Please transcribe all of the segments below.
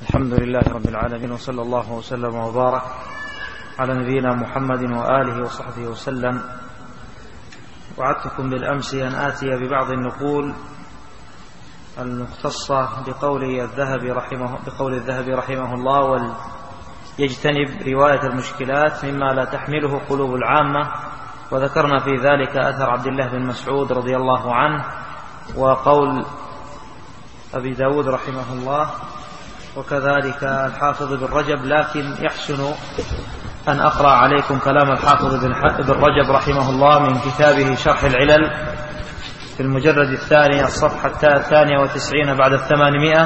الحمد لله رب العالمين، وصلى الله وسلم وبارك على نبينا محمد وآله وصحبه وسلم. وعدتكم بالأمس أن آتي ببعض النقول المختصة بقول الذهبي رحمه الله، ويجتنب رواية المشكلات مما لا تحمله قلوب العامة. وذكرنا في ذلك أثر عبد الله بن مسعود رضي الله عنه، وقول أبي داود رحمه الله، وكذلك الحافظ بن رجب. لكن يحسن أن أقرأ عليكم كلام الحافظ بن رجب رحمه الله من كتابه شرح العلل في المجلد الثاني الصفحة 92 بعد 800.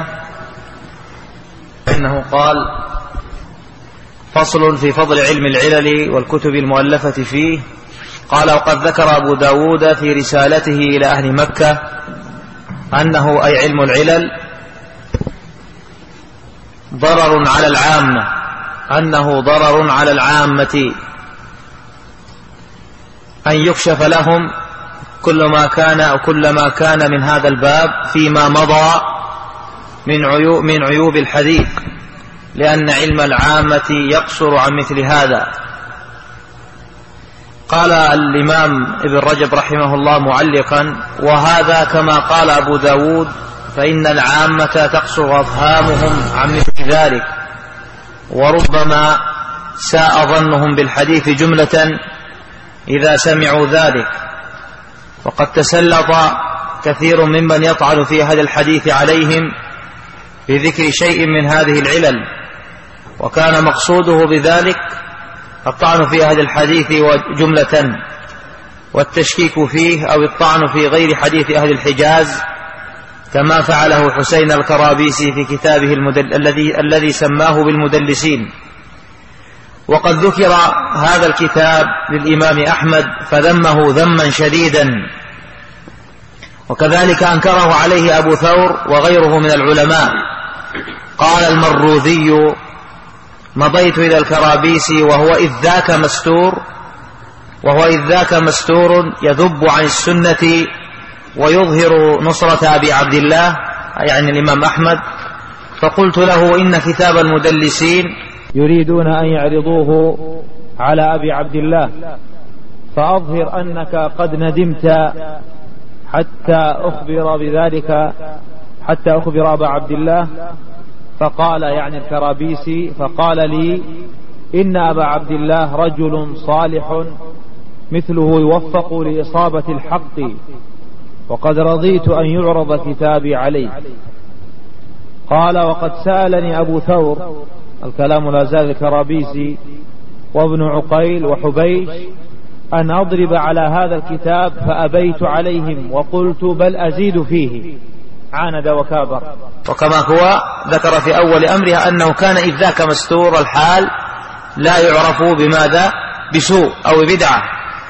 إنه قال: فصل في فضل علم العلل والكتب المؤلفة فيه. قال: وقد ذكر أبو داود في رسالته إلى أهل مكة أنه أي علم العلل ضرر على العامة، أن يكشف لهم كل ما كان من هذا الباب فيما مضى من عيوب الحديث، لأن علم العامة يقصر عن مثل هذا. قال الإمام ابن رجب رحمه الله معلقا: وهذا كما قال أبو داود، فإن العامة تقصر أفهامهم عن مثل ذلك، وربما ساء ظنهم بالحديث جملة إذا سمعوا ذلك. وقد تسلط كثير ممن يطعن في هذا الحديث عليهم بذكر شيء من هذه العلل، وكان مقصوده بذلك الطعن في هذا الحديث جملة، والتشكيك فيه أو الطعن في غير حديث أهل الحجاز، كما فعله حسين الكرابيسي في كتابه الذي سماه بالمدلسين. وقد ذكر هذا الكتاب للإمام أحمد فذمه ذما شديدا، وكذلك أنكره عليه أبو ثور وغيره من العلماء. قال المروذي: مضيت إلى الكرابيسي وهو إذ ذاك مستور يذب عن السنة ويظهر نصرة أبي عبد الله، يعني الإمام أحمد. فقلت له: إن كتاب المدلسين يريدون أن يعرضوه على أبي عبد الله، فأظهر أنك قد ندمت حتى أخبر أبا عبد الله. فقال، يعني الكرابيسي، فقال لي: إن أبا عبد الله رجل صالح مثله يوفق لإصابة الحق، وقد رضيت أن يعرض كتابي عليه. قال: وقد سألني أبو ثور، الكلام لا زال الكرابيسي وابن عقيل وحبيش، أن أضرب على هذا الكتاب، فأبيت عليهم وقلت: بل أزيد فيه. عاند وكابر. وكما هو ذكر في أول أمرها أنه كان إذ ذاك مستور الحال، لا يعرف بماذا؟ بسوء أو بدعة،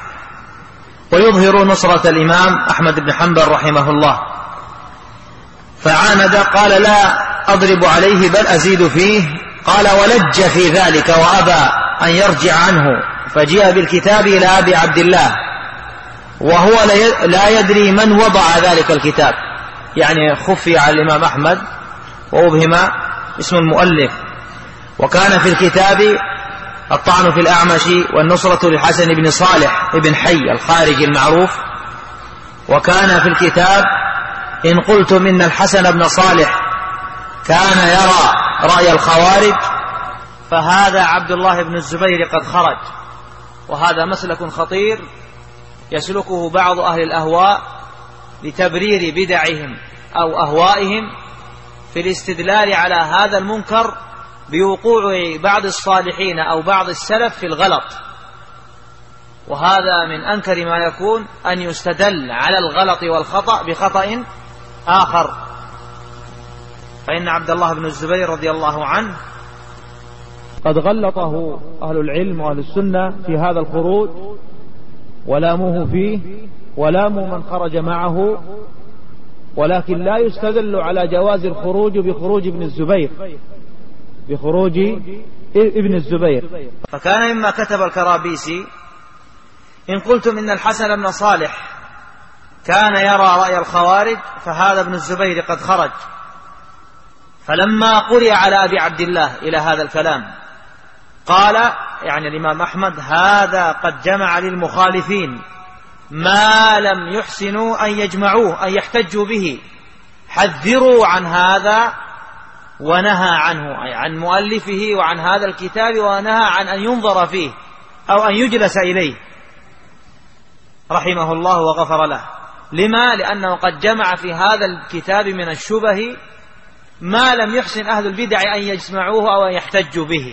ويظهر نصرة الإمام أحمد بن حنبل رحمه الله. فعاند، قال: لا أضرب عليه بل أزيد فيه. قال: ولج في ذلك وأبى أن يرجع عنه، فجاء بالكتاب إلى أبي عبد الله وهو لا يدري من وضع ذلك الكتاب، يعني خفي على الإمام أحمد وأبهم اسم المؤلف. وكان في الكتاب الطعن في الأعمش والنصرة للحسن بن صالح بن حي الخارجي المعروف. وكان في الكتاب: إن قلتم إن الحسن بن صالح كان يرى رأي الخوارج، فهذا عبد الله بن الزبير قد خرج. وهذا مسلك خطير يسلكه بعض أهل الأهواء لتبرير بدعهم أو أهوائهم في الاستدلال على هذا المنكر بوقوع بعض الصالحين أو بعض السلف في الغلط. وهذا من أنكر ما يكون أن يستدل على الغلط والخطأ بخطأ آخر. فإن عبد الله بن الزبير رضي الله عنه قد غلطه أهل العلم وأهل السنة في هذا الخروج، ولاموه فيه ولاموا من خرج معه، ولكن لا يستدل على جواز الخروج بخروج ابن الزبير. فكان مما كتب الكرابيسي: إن قلتم إن الحسن بن صالح كان يرى رأي الخوارج، فهذا ابن الزبير قد خرج. فلما قرئ على أبي عبد الله إلى هذا الكلام قال يعني الإمام أحمد: هذا قد جمع للمخالفين ما لم يحسنوا أن يجمعوه أن يحتجوا به، حذروا عن هذا ونهى عنه، أي عن مؤلفه وعن هذا الكتاب، ونهى عن أن ينظر فيه أو أن يجلس إليه رحمه الله وغفر له. لما؟ لأنه قد جمع في هذا الكتاب من الشبه ما لم يحسن أهل البدع أن يسمعوه أو أن يحتجوا به.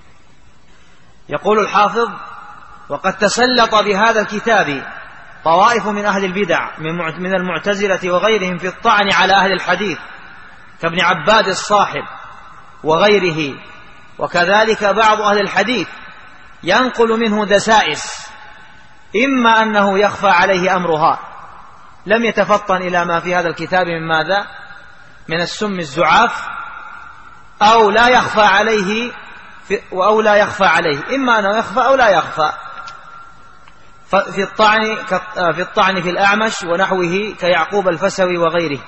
يقول الحافظ: وقد تسلط بهذا الكتاب طوائف من أهل البدع من المعتزلة وغيرهم في الطعن على أهل الحديث كابن عباد الصاحب وغيره، وكذلك بعض أهل الحديث ينقل منه دسائس، إما أنه يخفى عليه أمرها، لم يتفطن إلى ما في هذا الكتاب من ماذا؟ من السم الزعاف، أو لا يخفى عليه أو لا يخفى عليه، إما أنه يخفى أو لا يخفى، في الطعن في الأعمش ونحوه كيعقوب الفسوي وغيره.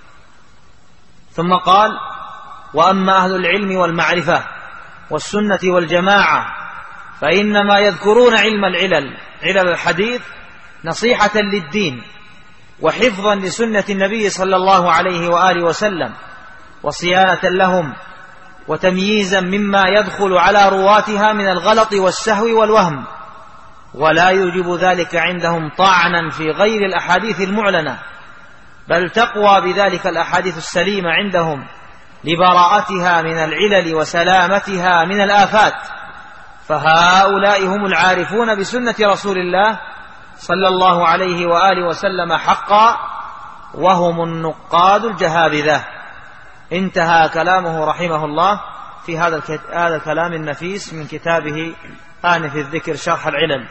ثم قال: وأما أهل العلم والمعرفة والسنة والجماعة فإنما يذكرون علم علل الحديث نصيحة للدين وحفظا لسنة النبي صلى الله عليه وآله وسلم وصيانة لهم وتمييزا مما يدخل على رواتها من الغلط والسهو والوهم، ولا يوجب ذلك عندهم طعنا في غير الأحاديث المعلنة، بل تقوى بذلك الأحاديث السليمة عندهم لبراءتها من العلل وسلامتها من الآفات. فهؤلاء هم العارفون بسنة رسول الله صلى الله عليه وآله وسلم حقا، وهم النقاد الجهابذة. انتهى كلامه رحمه الله في هذا الكلام النفيس من كتابه آنف الذكر شرح العلل.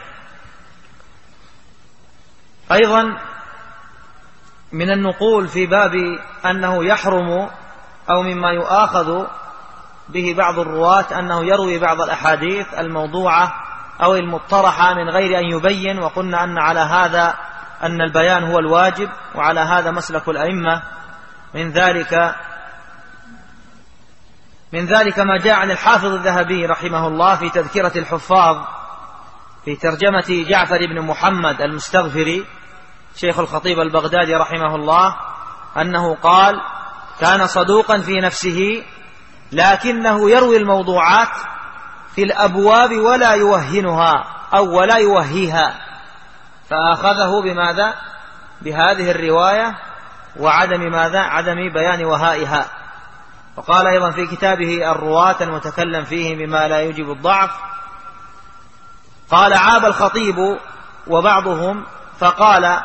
أيضا من النقول في باب أنه يحرم أو مما يؤاخذ به بعض الرواة أنه يروي بعض الأحاديث الموضوعة أو المطرحة من غير أن يبين، وقلنا أن على هذا أن البيان هو الواجب، وعلى هذا مسلك الأئمة. من ذلك ما جاء عن الحافظ الذهبي رحمه الله في تذكرة الحفاظ في ترجمة جعفر بن محمد المستغفري شيخ الخطيب البغدادي رحمه الله أنه قال: كان صدوقا في نفسه لكنه يروي الموضوعات في الأبواب ولا يوهنها أو ولا يوهيها، فأخذه بماذا؟ بهذه الرواية وعدم ماذا؟ عدم بيان وهائها. وقال أيضا في كتابه الرواة المتكلم فيه بما لا يوجب الضعف، قال: عاب الخطيب وبعضهم فقال: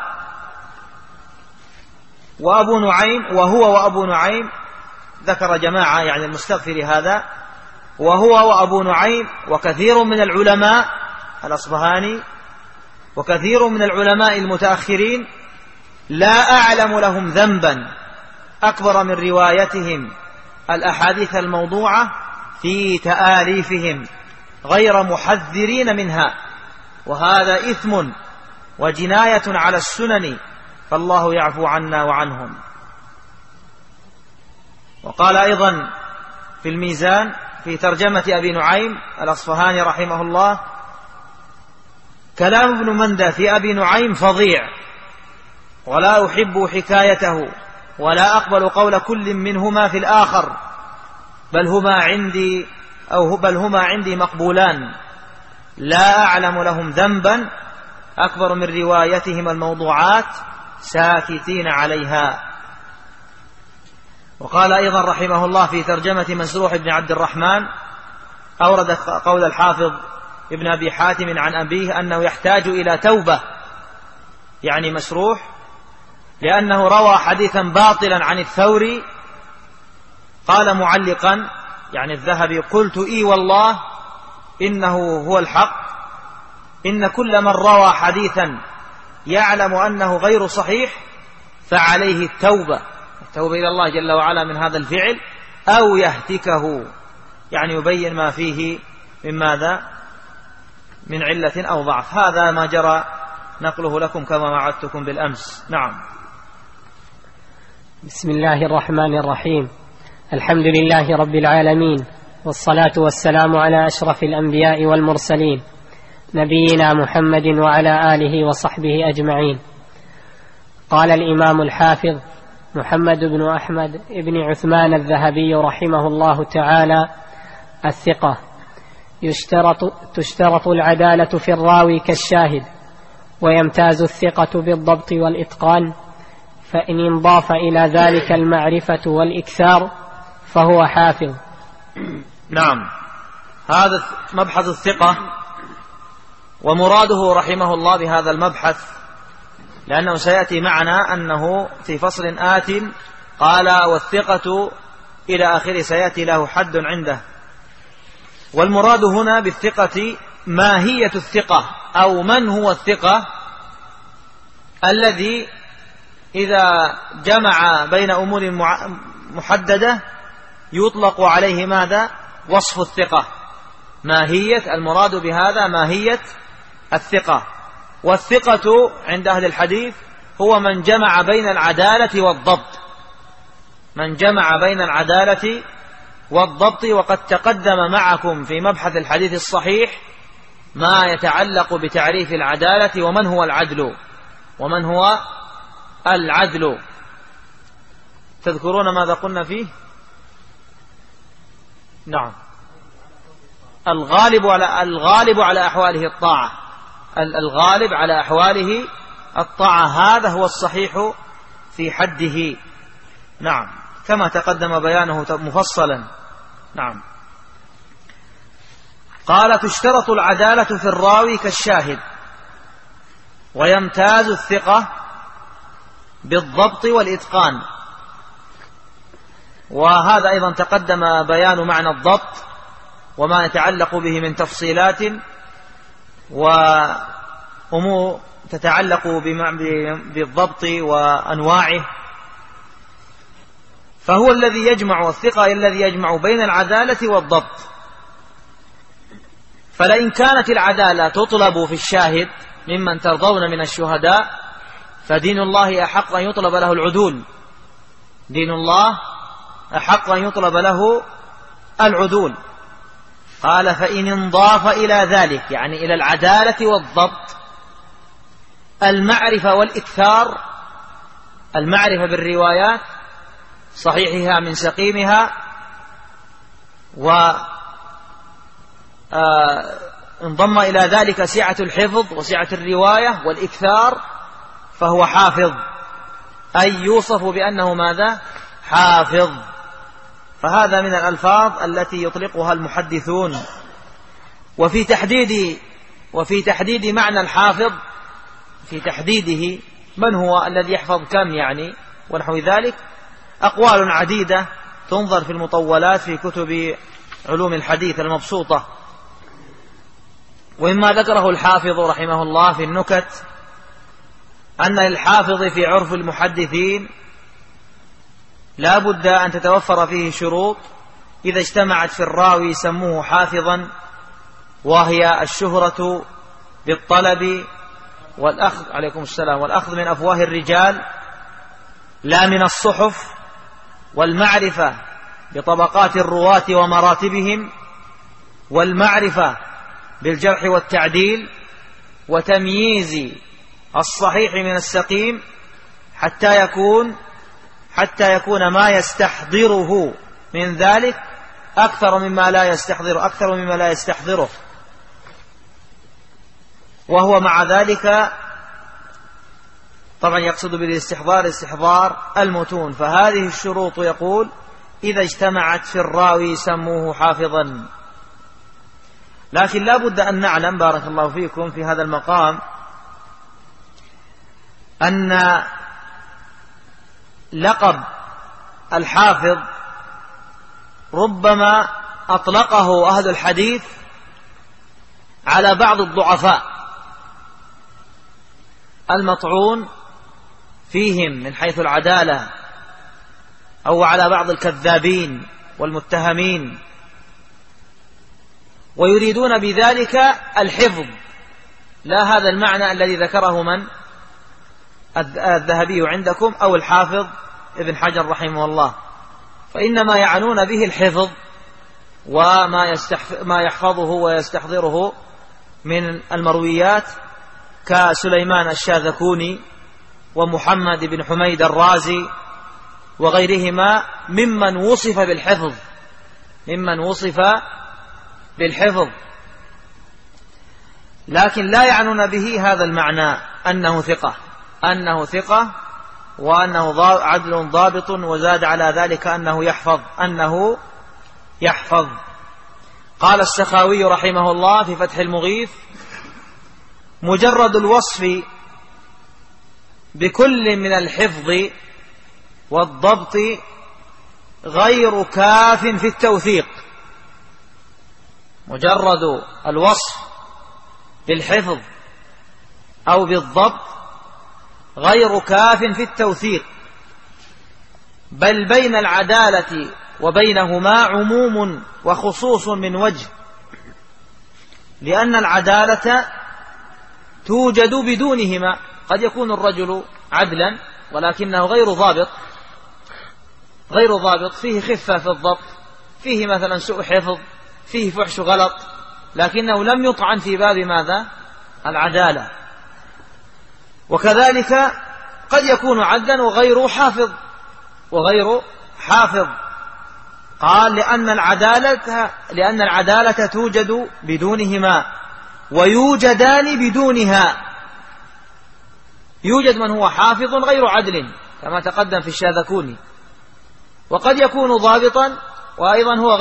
وأبو نعيم، وهو وأبو نعيم، ذكر جماعة يعني المستغفر هذا، وهو وأبو نعيم وكثير من العلماء الأصبهاني وكثير من العلماء المتأخرين لا أعلم لهم ذنبا أكبر من روايتهم الأحاديث الموضوعة في تآليفهم غير محذرين منها، وهذا إثم وجناية على السنن، فالله يعفو عنا وعنهم. وقال أيضا في الميزان في ترجمة أبي نعيم الأصفهاني رحمه الله: كلام ابن مندى في أبي نعيم فظيع، ولا أحب حكايته، ولا أقبل قول كل منهما في الآخر، بل هما عندي مقبولان، لا أعلم لهم ذنبا أكبر من روايتهم الموضوعات ساكتين عليها. وقال أيضا رحمه الله في ترجمة مسروح بن عبد الرحمن، أورد قول الحافظ ابن أبي حاتم عن أبيه أنه يحتاج إلى توبة، يعني مسروح، لأنه روى حديثا باطلا عن الثوري. قال معلقا يعني الذهبي: قلت إي والله إنه هو الحق، إن كل من روى حديثا يعلم أنه غير صحيح فعليه التوبة إلى الله جل وعلا من هذا الفعل، أو يهتكه، يعني يبين ما فيه من ماذا؟ من علة أو ضعف. هذا ما جرى نقله لكم كما وعدتكم بالأمس. نعم. بسم الله الرحمن الرحيم. الحمد لله رب العالمين، والصلاة والسلام على أشرف الأنبياء والمرسلين، نبينا محمد وعلى آله وصحبه أجمعين. قال الإمام الحافظ محمد بن أحمد بن عثمان الذهبي رحمه الله تعالى: الثقة تشترط العدالة في الراوي كالشاهد، ويمتاز الثقة بالضبط والإتقان، فإن انضاف إلى ذلك المعرفة والإكثار فهو حافظ. نعم، هذا مبحث الثقة، ومراده رحمه الله بهذا المبحث لأنه سيأتي معنا أنه في فصل آت قال: والثقة إلى آخره، سيأتي له حد عنده. والمراد هنا بالثقة ماهية الثقة، أو من هو الثقة الذي إذا جمع بين أمور محددة يطلق عليه ماذا؟ وصف الثقة. ماهية، المراد بهذا ماهية الثقة. والثقة عند أهل الحديث هو من جمع بين العدالة والضبط، من جمع بين العدالة والضبط. وقد تقدم معكم في مبحث الحديث الصحيح ما يتعلق بتعريف العدالة ومن هو العدل، ومن هو العدل. تذكرون ماذا قلنا فيه؟ نعم، الغالب على أحواله الطاعة، الغالب على أحواله الطاعة، هذا هو الصحيح في حده. نعم، كما تقدم بيانه مفصلا. نعم، قال: تشترط العدالة في الراوي كالشاهد، ويمتاز الثقة بالضبط والإتقان. وهذا أيضا تقدم بيان معنى الضبط وما يتعلق به من تفصيلات وأمور تتعلق بالضبط وأنواعه. فهو الذي يجمع، الثقة الذي يجمع بين العدالة والضبط. فلئن كانت العدالة تطلب في الشاهد ممن ترضون من الشهداء، فدين الله أحق أن يطلب له العدول، دين الله أحق أن يطلب له العدول. قال: فإن انضاف إلى ذلك، يعني إلى العدالة والضبط، المعرفة والإكثار، المعرفة بالروايات صحيحها من سقيمها، وانضم إلى ذلك سعة الحفظ وسعة الرواية والإكثار، فهو حافظ، أي يوصف بأنه ماذا؟ حافظ. فهذا من الألفاظ التي يطلقها المحدثون. وفي تحديد معنى الحافظ، في تحديده من هو الذي يحفظ كم يعني ونحو ذلك، أقوال عديدة تنظر في المطولات في كتب علوم الحديث المبسوطة. ومما ذكره الحافظ رحمه الله في النكت أن للحافظ في عرف المحدثين لا بد أن تتوفر فيه شروط إذا اجتمعت في الراوي سموه حافظا، وهي الشهرة بالطلب والأخذ، عليكم السلام، والأخذ من أفواه الرجال لا من الصحف، والمعرفة بطبقات الرواة ومراتبهم، والمعرفة بالجرح والتعديل، وتمييز الصحيح من السقيم، حتى يكون ما يستحضره من ذلك أكثر مما لا يستحضره، وهو مع ذلك طبعا يقصد بالاستحضار استحضار المتون. فهذه الشروط يقول إذا اجتمعت في الراوي سموه حافظا. لكن لا بد أن نعلم بارك الله فيكم في هذا المقام أن لقب الحافظ ربما أطلقه أهل الحديث على بعض الضعفاء المطعون فيهم من حيث العدالة، أو على بعض الكذابين والمتهمين، ويريدون بذلك الحفظ، لا هذا المعنى الذي ذكره من الذهبي عندكم أو الحافظ ابن حجر رحمه الله. فإنما يعنون به الحفظ وما يحفظه ويستحضره من المرويات كسليمان الشاذكوني ومحمد بن حميد الرازي وغيرهما ممن وصف بالحفظ، لكن لا يعنون به هذا المعنى أنه ثقة وأنه عدل ضابط، وزاد على ذلك أنه يحفظ. قال السخاوي رحمه الله في فتح المغيث: مجرد الوصف بكل من الحفظ والضبط غير كاف في التوثيق. مجرد الوصف بالحفظ أو بالضبط غير كاف في التوثيق، بل بين العدالة وبينهما عموم وخصوص من وجه، لأن العدالة توجد بدونهما. قد يكون الرجل عدلا ولكنه غير ضابط، فيه خفة في الضبط، فيه مثلا سوء حفظ، فيه فحش غلط، لكنه لم يطعن في باب ماذا؟ العدالة. وكذلك قد يكون عدلا وغير حافظ. قال: لأن العدالة توجد بدونهما ويوجدان بدونها. يوجد من هو حافظ غير عدل كما تقدم في الشاذكوني، وقد يكون ضابطا وأيضا هو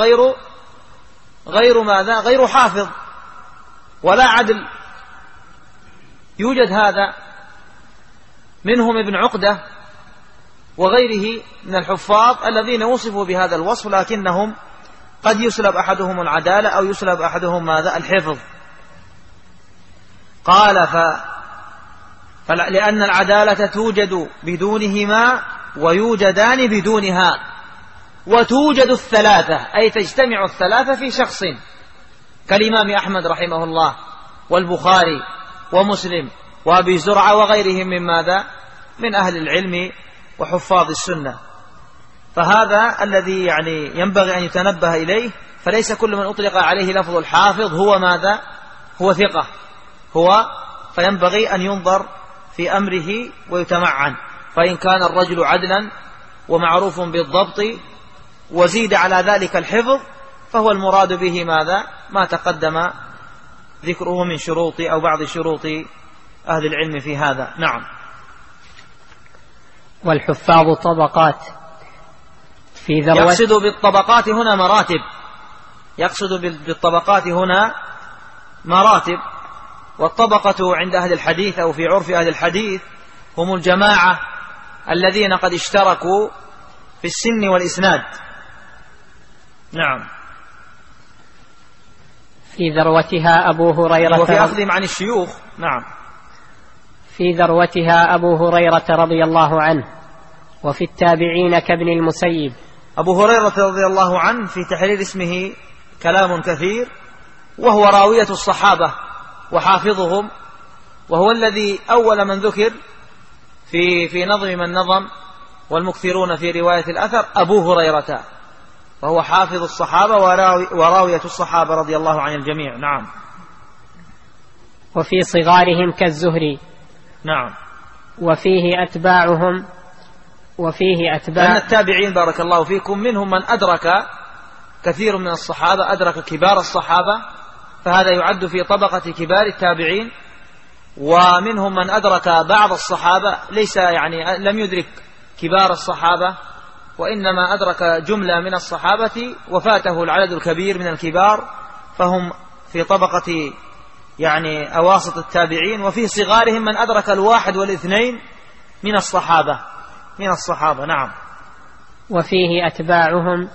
غير حافظ ولا عدل. يوجد هذا، منهم ابن عقدة وغيره من الحفاظ الذين وصفوا بهذا الوصف، لكنهم قد يسلب أحدهم العدالة أو يسلب أحدهم الحفظ. قال: لأن العدالة توجد بدونهما ويوجدان بدونها، وتوجد الثلاثة، أي تجتمع الثلاثة في شخص، كالإمام أحمد رحمه الله والبخاري ومسلم وأبي زرعة وغيرهم من أهل العلم وحفاظ السنة. فهذا الذي ينبغي أن يتنبه إليه، فليس كل من أطلق عليه لفظ الحافظ هو ثقة، فينبغي أن ينظر في أمره ويتمعن. فإن كان الرجل عدلا ومعروف بالضبط وزيد على ذلك الحفظ، فهو المراد به ما تقدم ذكره من شروط أو بعض شروط أهل العلم في هذا. نعم. والحفاظ طبقات في ذروة. يقصد بالطبقات هنا مراتب. والطبقة عند أهل الحديث أو في عرف أهل الحديث هم الجماعة الذين قد اشتركوا في السن والإسناد. نعم. في ذروتها أبو هريرة وفي أخذهم عن الشيوخ. نعم. في ذروتها أبو هريرة رضي الله عنه، وفي التابعين كابن المسيب. أبو هريرة رضي الله عنه في تحرير اسمه كلام كثير، وهو راوية الصحابة وحافظهم، وهو الذي أول من ذكر في نظم من نظم والمكثرون في رواية الأثر أبو هريرة، وهو حافظ الصحابة وراوية الصحابة رضي الله عن الجميع. نعم. وفي صغارهم كالزهري. نعم. وفيه أتباع أن التابعين بارك الله فيكم منهم من أدرك كثير من الصحابة، أدرك كبار الصحابة، فهذا يعد في طبقة كبار التابعين. ومنهم من أدرك بعض الصحابة، ليس لم يدرك كبار الصحابة، وإنما أدرك جملة من الصحابة وفاته العدد الكبير من الكبار، فهم في طبقة أواسط التابعين. وفي صغارهم من أدرك 1 و2 من الصحابة. نعم. وفيه أتباعهم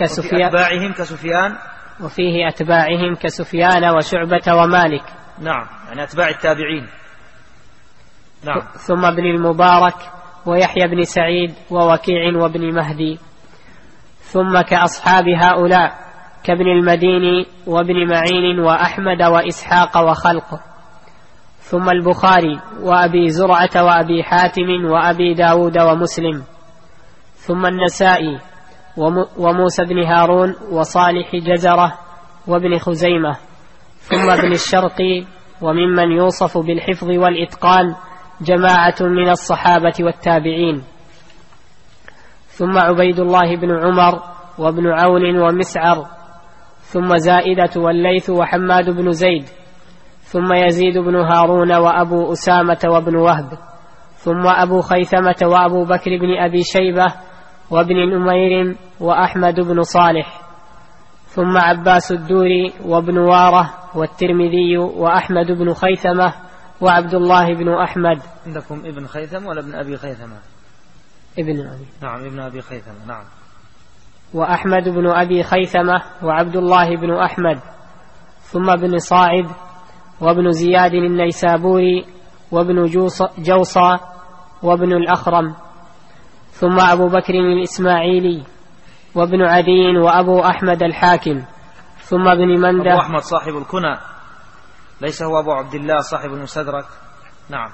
كسفيان وشعبة ومالك. نعم، أتباع التابعين. نعم. ثم ابن المبارك ويحيى بن سعيد ووكيع وابن مهدي، ثم كأصحاب هؤلاء كابن المديني وابن معين وأحمد وإسحاق وخلقه، ثم البخاري وأبي زرعة وأبي حاتم وأبي داود ومسلم، ثم النسائي وموسى بن هارون وصالح جزرة وابن خزيمة، ثم ابن الشرقي، وممن يوصف بالحفظ والإتقان جماعة من الصحابة والتابعين، ثم عبيد الله بن عمر وابن عون ومسعر، ثم زائدة والليث وحماد بن زيد، ثم يزيد بن هارون وأبو أسامة وابن وهب، ثم أبو خيثمة وأبو بكر بن أبي شيبة وابن نمير وأحمد بن صالح، ثم عباس الدوري وابن واره والترمذي وأحمد بن خيثمة وعبد الله بن أحمد. عندكم ابن خيثم ولا ابن أبي خيثمة؟ ابن أبي. نعم ابن أبي خيثمة. نعم. وأحمد بن أبي خيثمة وعبد الله بن أحمد، ثم ابن صاعد وابن زياد النيسابوري وابن جوصى وابن الأخرم، ثم أبو بكر الإسماعيلي وابن عدي وأبو أحمد الحاكم، ثم ابن منده. أبو أحمد صاحب الكنى، ليس هو أبو عبد الله صاحب المستدرك. نعم.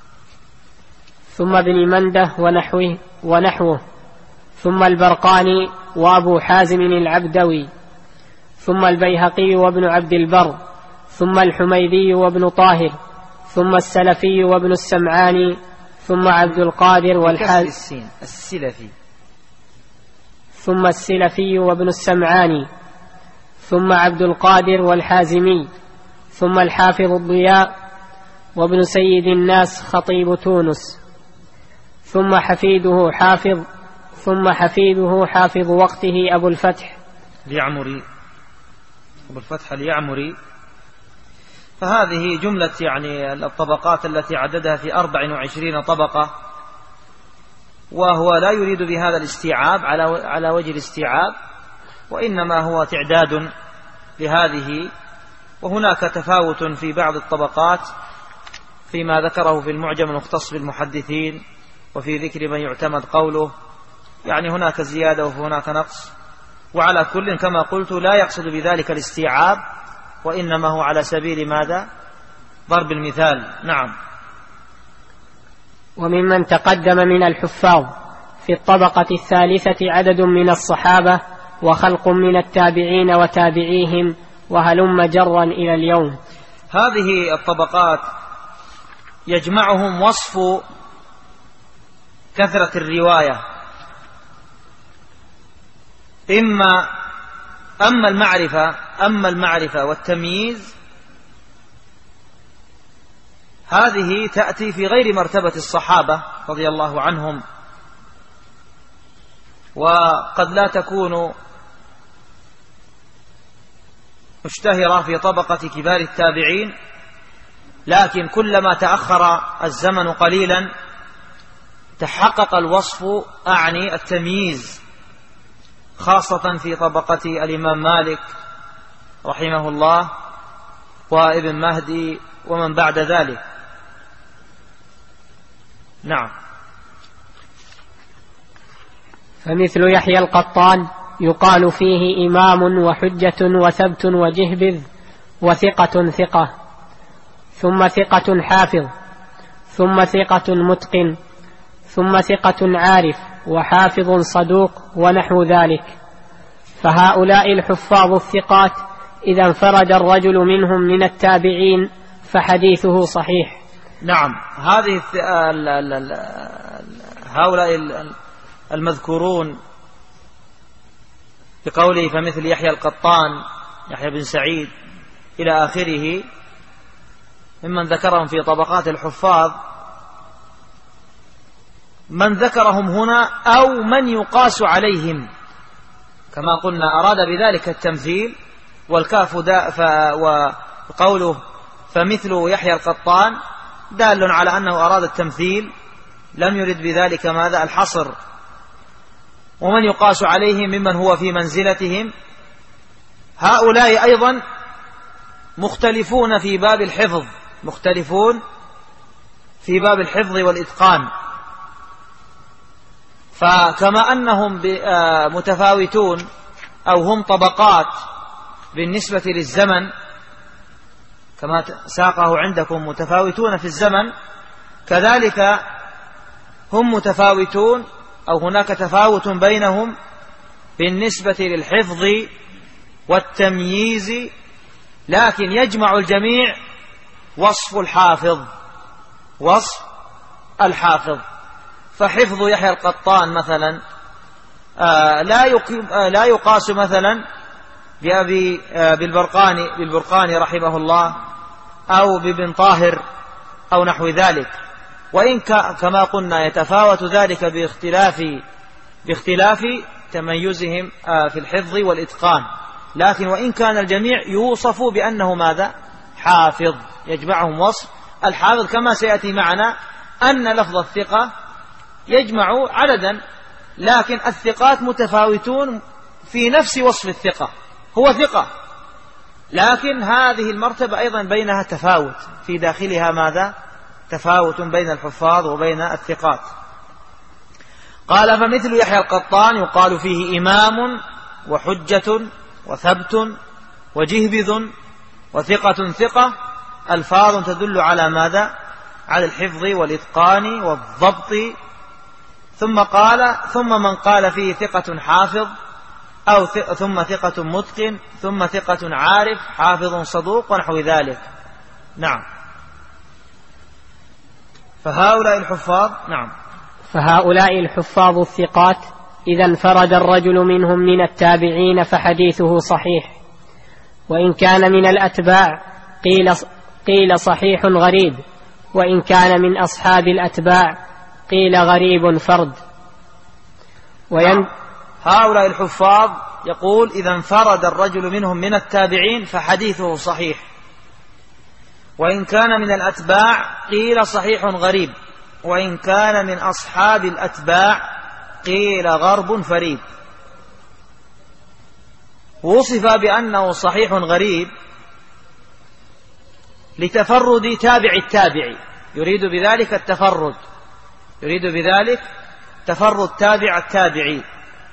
ثم ابن منده ونحوه، ثم البرقاني وأبو حازم العبدوي، ثم البيهقي وابن عبد البر، ثم الحميدي وابن طاهر، ثم السلفي وابن السمعاني، ثم عبد القادر السلفي، ثم السلفي وابن السمعاني، ثم عبد القادر والحازمي، ثم الحافظ الضياء وابن سيد الناس خطيب تونس، ثم حفيده حافظ وقته أبو الفتح اليعمري. فهذه جملة يعني الطبقات التي عددها في 24 طبقة، وهو لا يريد بهذا الاستيعاب على وجه الاستيعاب، وإنما هو تعداد لهذه. وهناك تفاوت في بعض الطبقات فيما ذكره في المعجم المختص بالمحدثين، وفي ذكر من يعتمد قوله، يعني هناك زيادة وهناك نقص. وعلى كل كما قلت لا يقصد بذلك الاستيعاب، وإنما هو على سبيل ماذا؟ ضرب المثال. نعم. وممن تقدم من الحفاظ في الطبقة الثالثة عدد من الصحابة وخلق من التابعين وتابعيهم وهلم جرا إلى اليوم. هذه الطبقات يجمعهم وصف كثرة الرواية، أما المعرفة والتمييز هذه تأتي في غير مرتبة الصحابة رضي الله عنهم، وقد لا تكون مشتهرة في طبقة كبار التابعين، لكن كلما تأخر الزمن قليلا تحقق الوصف، أعني التمييز، خاصة في طبقة الإمام مالك رحمه الله وابن مهدي ومن بعد ذلك. نعم. فمثل يحيى القطان يقال فيه إمام وحجة وثبت وجهبذ وثقة ثقة، ثم ثقة حافظ، ثم ثقة متقن، ثم ثقة عارف، وحافظ صدوق، ونحو ذلك. فهؤلاء الحفاظ الثقات إذا انفرد الرجل منهم من التابعين فحديثه صحيح. نعم. هؤلاء المذكورون بقوله فمثل يحيى القطان، يحيى بن سعيد إلى آخره، ممن ذكرهم في طبقات الحفاظ، من ذكرهم هنا أو من يقاس عليهم، كما قلنا أراد بذلك التمثيل، والكاف وقوله فمثل يحيى القطان دال على أنه أراد التمثيل، لم يرد بذلك ماذا؟ الحصر. ومن يقاس عليهم ممن هو في منزلتهم، هؤلاء أيضا مختلفون في باب الحفظ والإتقان. فكما أنهم متفاوتون أو هم طبقات بالنسبة للزمن، كما ساقه عندكم متفاوتون في الزمن، كذلك هم متفاوتون أو هناك تفاوت بينهم بالنسبة للحفظ والتمييز، لكن يجمع الجميع وصف الحافظ. فحفظ يحيى القطان مثلا لا يقاس مثلا بالبرقاني رحمه الله أو بابن طاهر أو نحو ذلك، وإن كما قلنا يتفاوت ذلك باختلاف تميزهم في الحفظ والإتقان، لكن وإن كان الجميع يوصف بأنه ماذا؟ حافظ، يجمعهم وصف الحافظ، كما سيأتي معنا أن لفظ الثقة يجمع عددا، لكن الثقات متفاوتون في نفس وصف الثقة، هو ثقة، لكن هذه المرتبة أيضا بينها تفاوت، في داخلها ماذا؟ تفاوت بين الحفاظ وبين الثقات. قال فمثل يحيى القطان يقال فيه إمام وحجة وثبت وجهبذ وثقة ثقة، ألفاظ تدل على ماذا؟ على الحفظ والإتقان والضبط. ثم من قال فيه ثقة حافظ ثم ثقة متقن ثم ثقة عارف حافظ صدوق ونحو ذلك. نعم. فهؤلاء الحفاظ الثقات إذا انفرد الرجل منهم من التابعين فحديثه صحيح، وإن كان من الأتباع قيل صحيح غريب، وإن كان من أصحاب الأتباع قيل غريب فرد. هؤلاء الحفاظ يقول إذا انفرد الرجل منهم من التابعين فحديثه صحيح، وإن كان من الأتباع قيل صحيح غريب، وإن كان من أصحاب الأتباع قيل غرب فريد. وصف بأنه صحيح غريب لتفرد تابع التابعي، يريد بذلك التفرد، يريد بذلك تفرد تابع التابعي.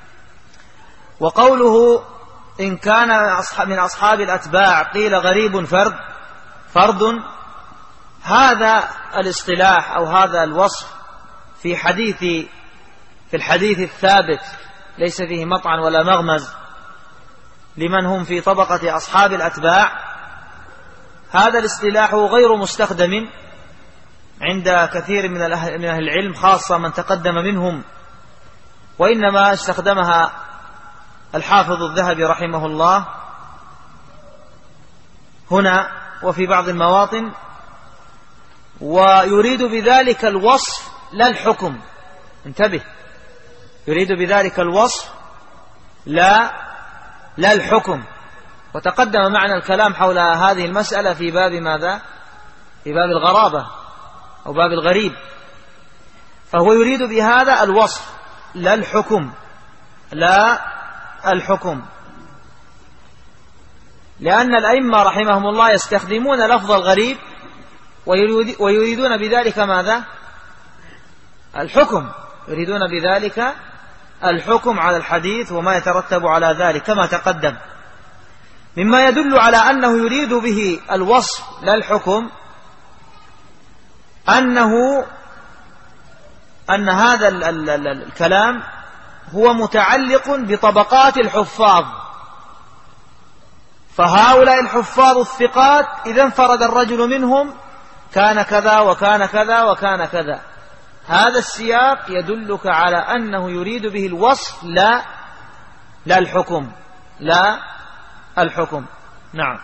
وقوله إن كان من أصحاب الأتباع قيل غريب فرد، هذا الاصطلاح أو هذا الوصف في الحديث الثابت ليس فيه مطعن ولا مغمز لمن هم في طبقة أصحاب الأتباع. هذا الاصطلاح غير مستخدم عند كثير من أهل العلم، خاصة من تقدم منهم، وإنما استخدمها الحافظ الذهبي رحمه الله هنا وفي بعض المواطن، ويريد بذلك الوصف لا الحكم. انتبه، يريد بذلك الوصف لا الحكم. وتقدم معنا الكلام حول هذه المسألة في باب ماذا؟ في باب الغرابة أو باب الغريب. فهو يريد بهذا الوصف لا الحكم، لأن الأئمة رحمهم الله يستخدمون لفظ الغريب ويريدون بذلك ماذا؟ الحكم، يريدون بذلك الحكم على الحديث وما يترتب على ذلك كما تقدم. مما يدل على أنه يريد به الوصف لا الحكم أن هذا الكلام هو متعلق بطبقات الحفاظ. فهؤلاء الحفاظ الثقات إذا انفرد الرجل منهم كان كذا وكان كذا وكان كذا. هذا السياق يدلك على أنه يريد به الوصف لا الحكم. نعم.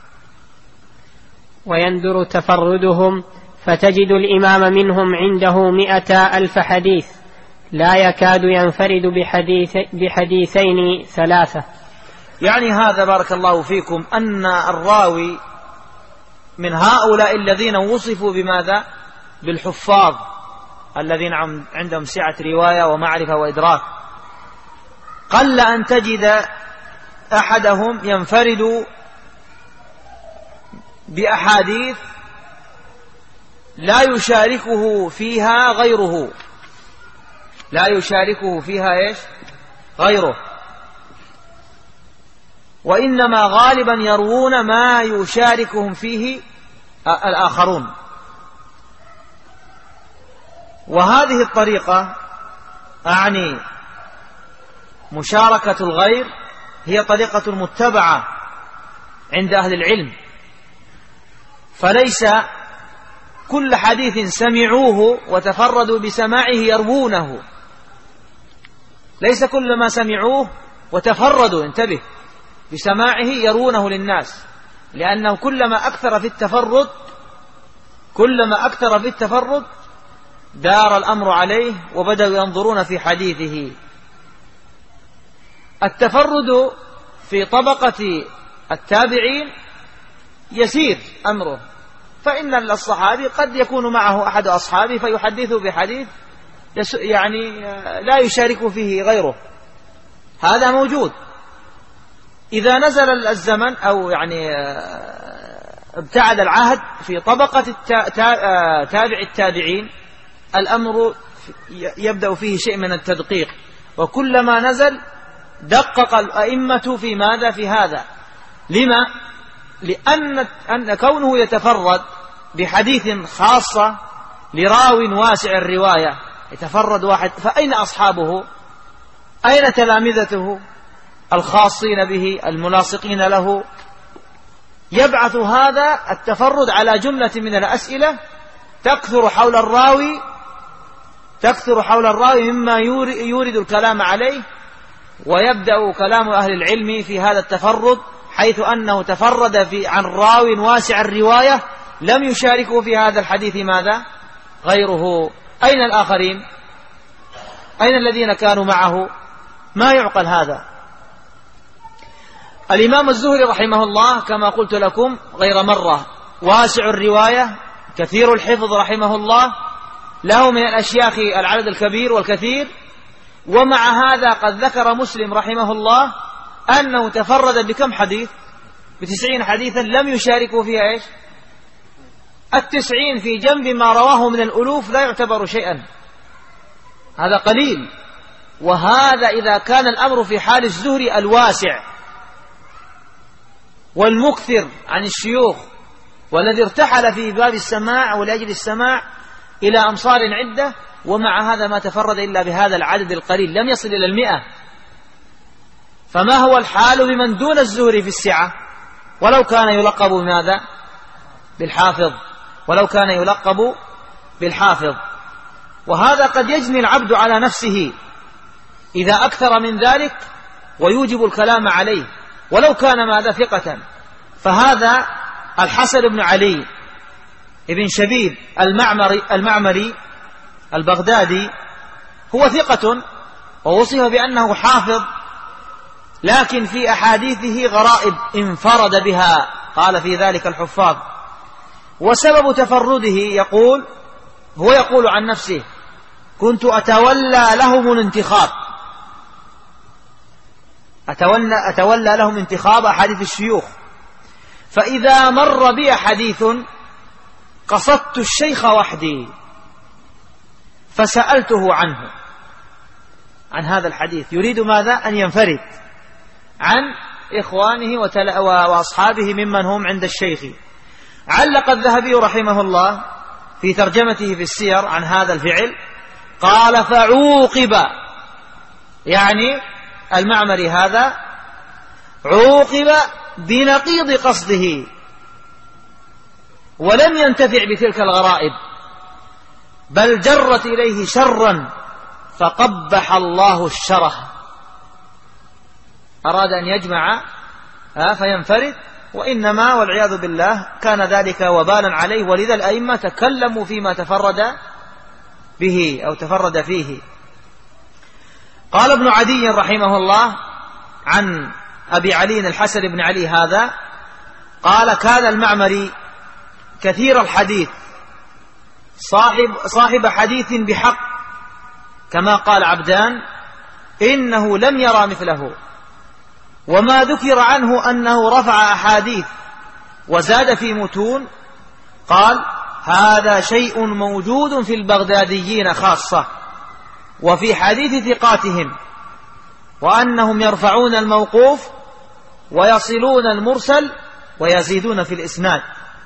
ويندر تفردهم فتجد الإمام منهم عنده 100,000 حديث لا يكاد ينفرد بحديثين 3. يعني هذا بارك الله فيكم أن الراوي من هؤلاء الذين وصفوا بماذا؟ بالحفاظ الذين عندهم سعة رواية ومعرفة وإدراك، قل أن تجد أحدهم ينفرد بأحاديث لا يشاركه فيها غيره، غيره، وإنما غالبا يروون ما يشاركهم فيه الآخرون. وهذه الطريقة أعني مشاركة الغير هي طريقة متبعة عند أهل العلم، فليس كل حديث سمعوه وتفردوا بسماعه يروونه، ليس كل ما سمعوه وتفردوا، انتبه، بسماعه يرونه للناس، لأنه كلما أكثر في التفرد دار الأمر عليه وبدأوا ينظرون في حديثه. التفرد في طبقة التابعين يسير أمره، فإن الصحابي قد يكون معه أحد أصحابه فيحدثه بحديث يعني لا يشارك فيه غيره، هذا موجود. إذا نزل الزمن أو يعني ابتعد العهد في طبقة تابع التابعين، الأمر يبدأ فيه شيء من التدقيق، وكلما نزل دقق الأئمة في ماذا؟ في هذا. لما؟ لأن كونه يتفرد بحديث خاصة لراو واسع الرواية، يتفرد واحد، فأين أصحابه؟ أين تلامذته الخاصين به الملاصقين له؟ يبعث هذا التفرد على جملة من الأسئلة تكثر حول الراوي مما يورد الكلام عليه، ويبدأ كلام أهل العلم في هذا التفرد، حيث أنه تفرد عن راو واسع الرواية لم يشاركه في هذا الحديث ماذا؟ غيره. أين الآخرين؟ أين الذين كانوا معه؟ ما يعقل هذا. الإمام الزهري رحمه الله كما قلت لكم غير مرة واسع الرواية كثير الحفظ رحمه الله، له من الأشياخ العدد الكبير والكثير، ومع هذا قد ذكر مسلم رحمه الله أنه تفرد بكم حديث؟ ب90 حديثا لم يشاركوا فيها إيش؟ 90 في جنب ما رواه من الألوف لا يعتبر شيئا، هذا قليل. وهذا إذا كان الأمر في حال الزهري الواسع والمكثر عن الشيوخ، والذي ارتحل في باب السماع ولأجل السماع إلى أمصار عدة، ومع هذا ما تفرد إلا بهذا العدد القليل، لم يصل إلى 100. فما هو الحال بمن دون الزهري في السعة ولو كان يلقب بماذا؟ بالحافظ. وهذا قد يجني العبد على نفسه إذا أكثر من ذلك ويوجب الكلام عليه ولو كان ماذا؟ ثقة. فهذا الحسن بن علي ابن شبيب المعمري البغدادي هو ثقة ووصف بأنه حافظ، لكن في أحاديثه غرائب انفرد بها، قال في ذلك الحفاظ. وسبب تفرده هو يقول عن نفسه: كنت أتولى لهم انتخاب أحاديث الشيوخ، فإذا مر بي حديث قصدت الشيخ وحدي فسألته عن هذا الحديث، يريد ماذا؟ أن ينفرد عن إخوانه وأصحابه ممن هم عند الشيخ. علق الذهبي رحمه الله في ترجمته في السير عن هذا الفعل، قال: فعوقب، يعني المعمري هذا عوقب بنقيض قصده ولم ينتفع بتلك الغرائب، بل جرت إليه شرا فقبح الله الشره. أراد أن يجمع فينفرد، وإنما والعياذ بالله كان ذلك وبالا عليه، ولذا الأئمة تكلموا فيما تفرد به أو تفرد فيه. قال ابن عدي رحمه الله عن أبي علي الحسن بن علي هذا، قال: كان المعمري كثير الحديث صاحب حديث بحق، كما قال عبدان: إنه لم يرى مثله. وما ذكر عنه أنه رفع أحاديث وزاد في متون، قال: هذا شيء موجود في البغداديين خاصة وفي حديث ثقاتهم، وأنهم يرفعون الموقوف ويصلون المرسل ويزيدون في الإسناد.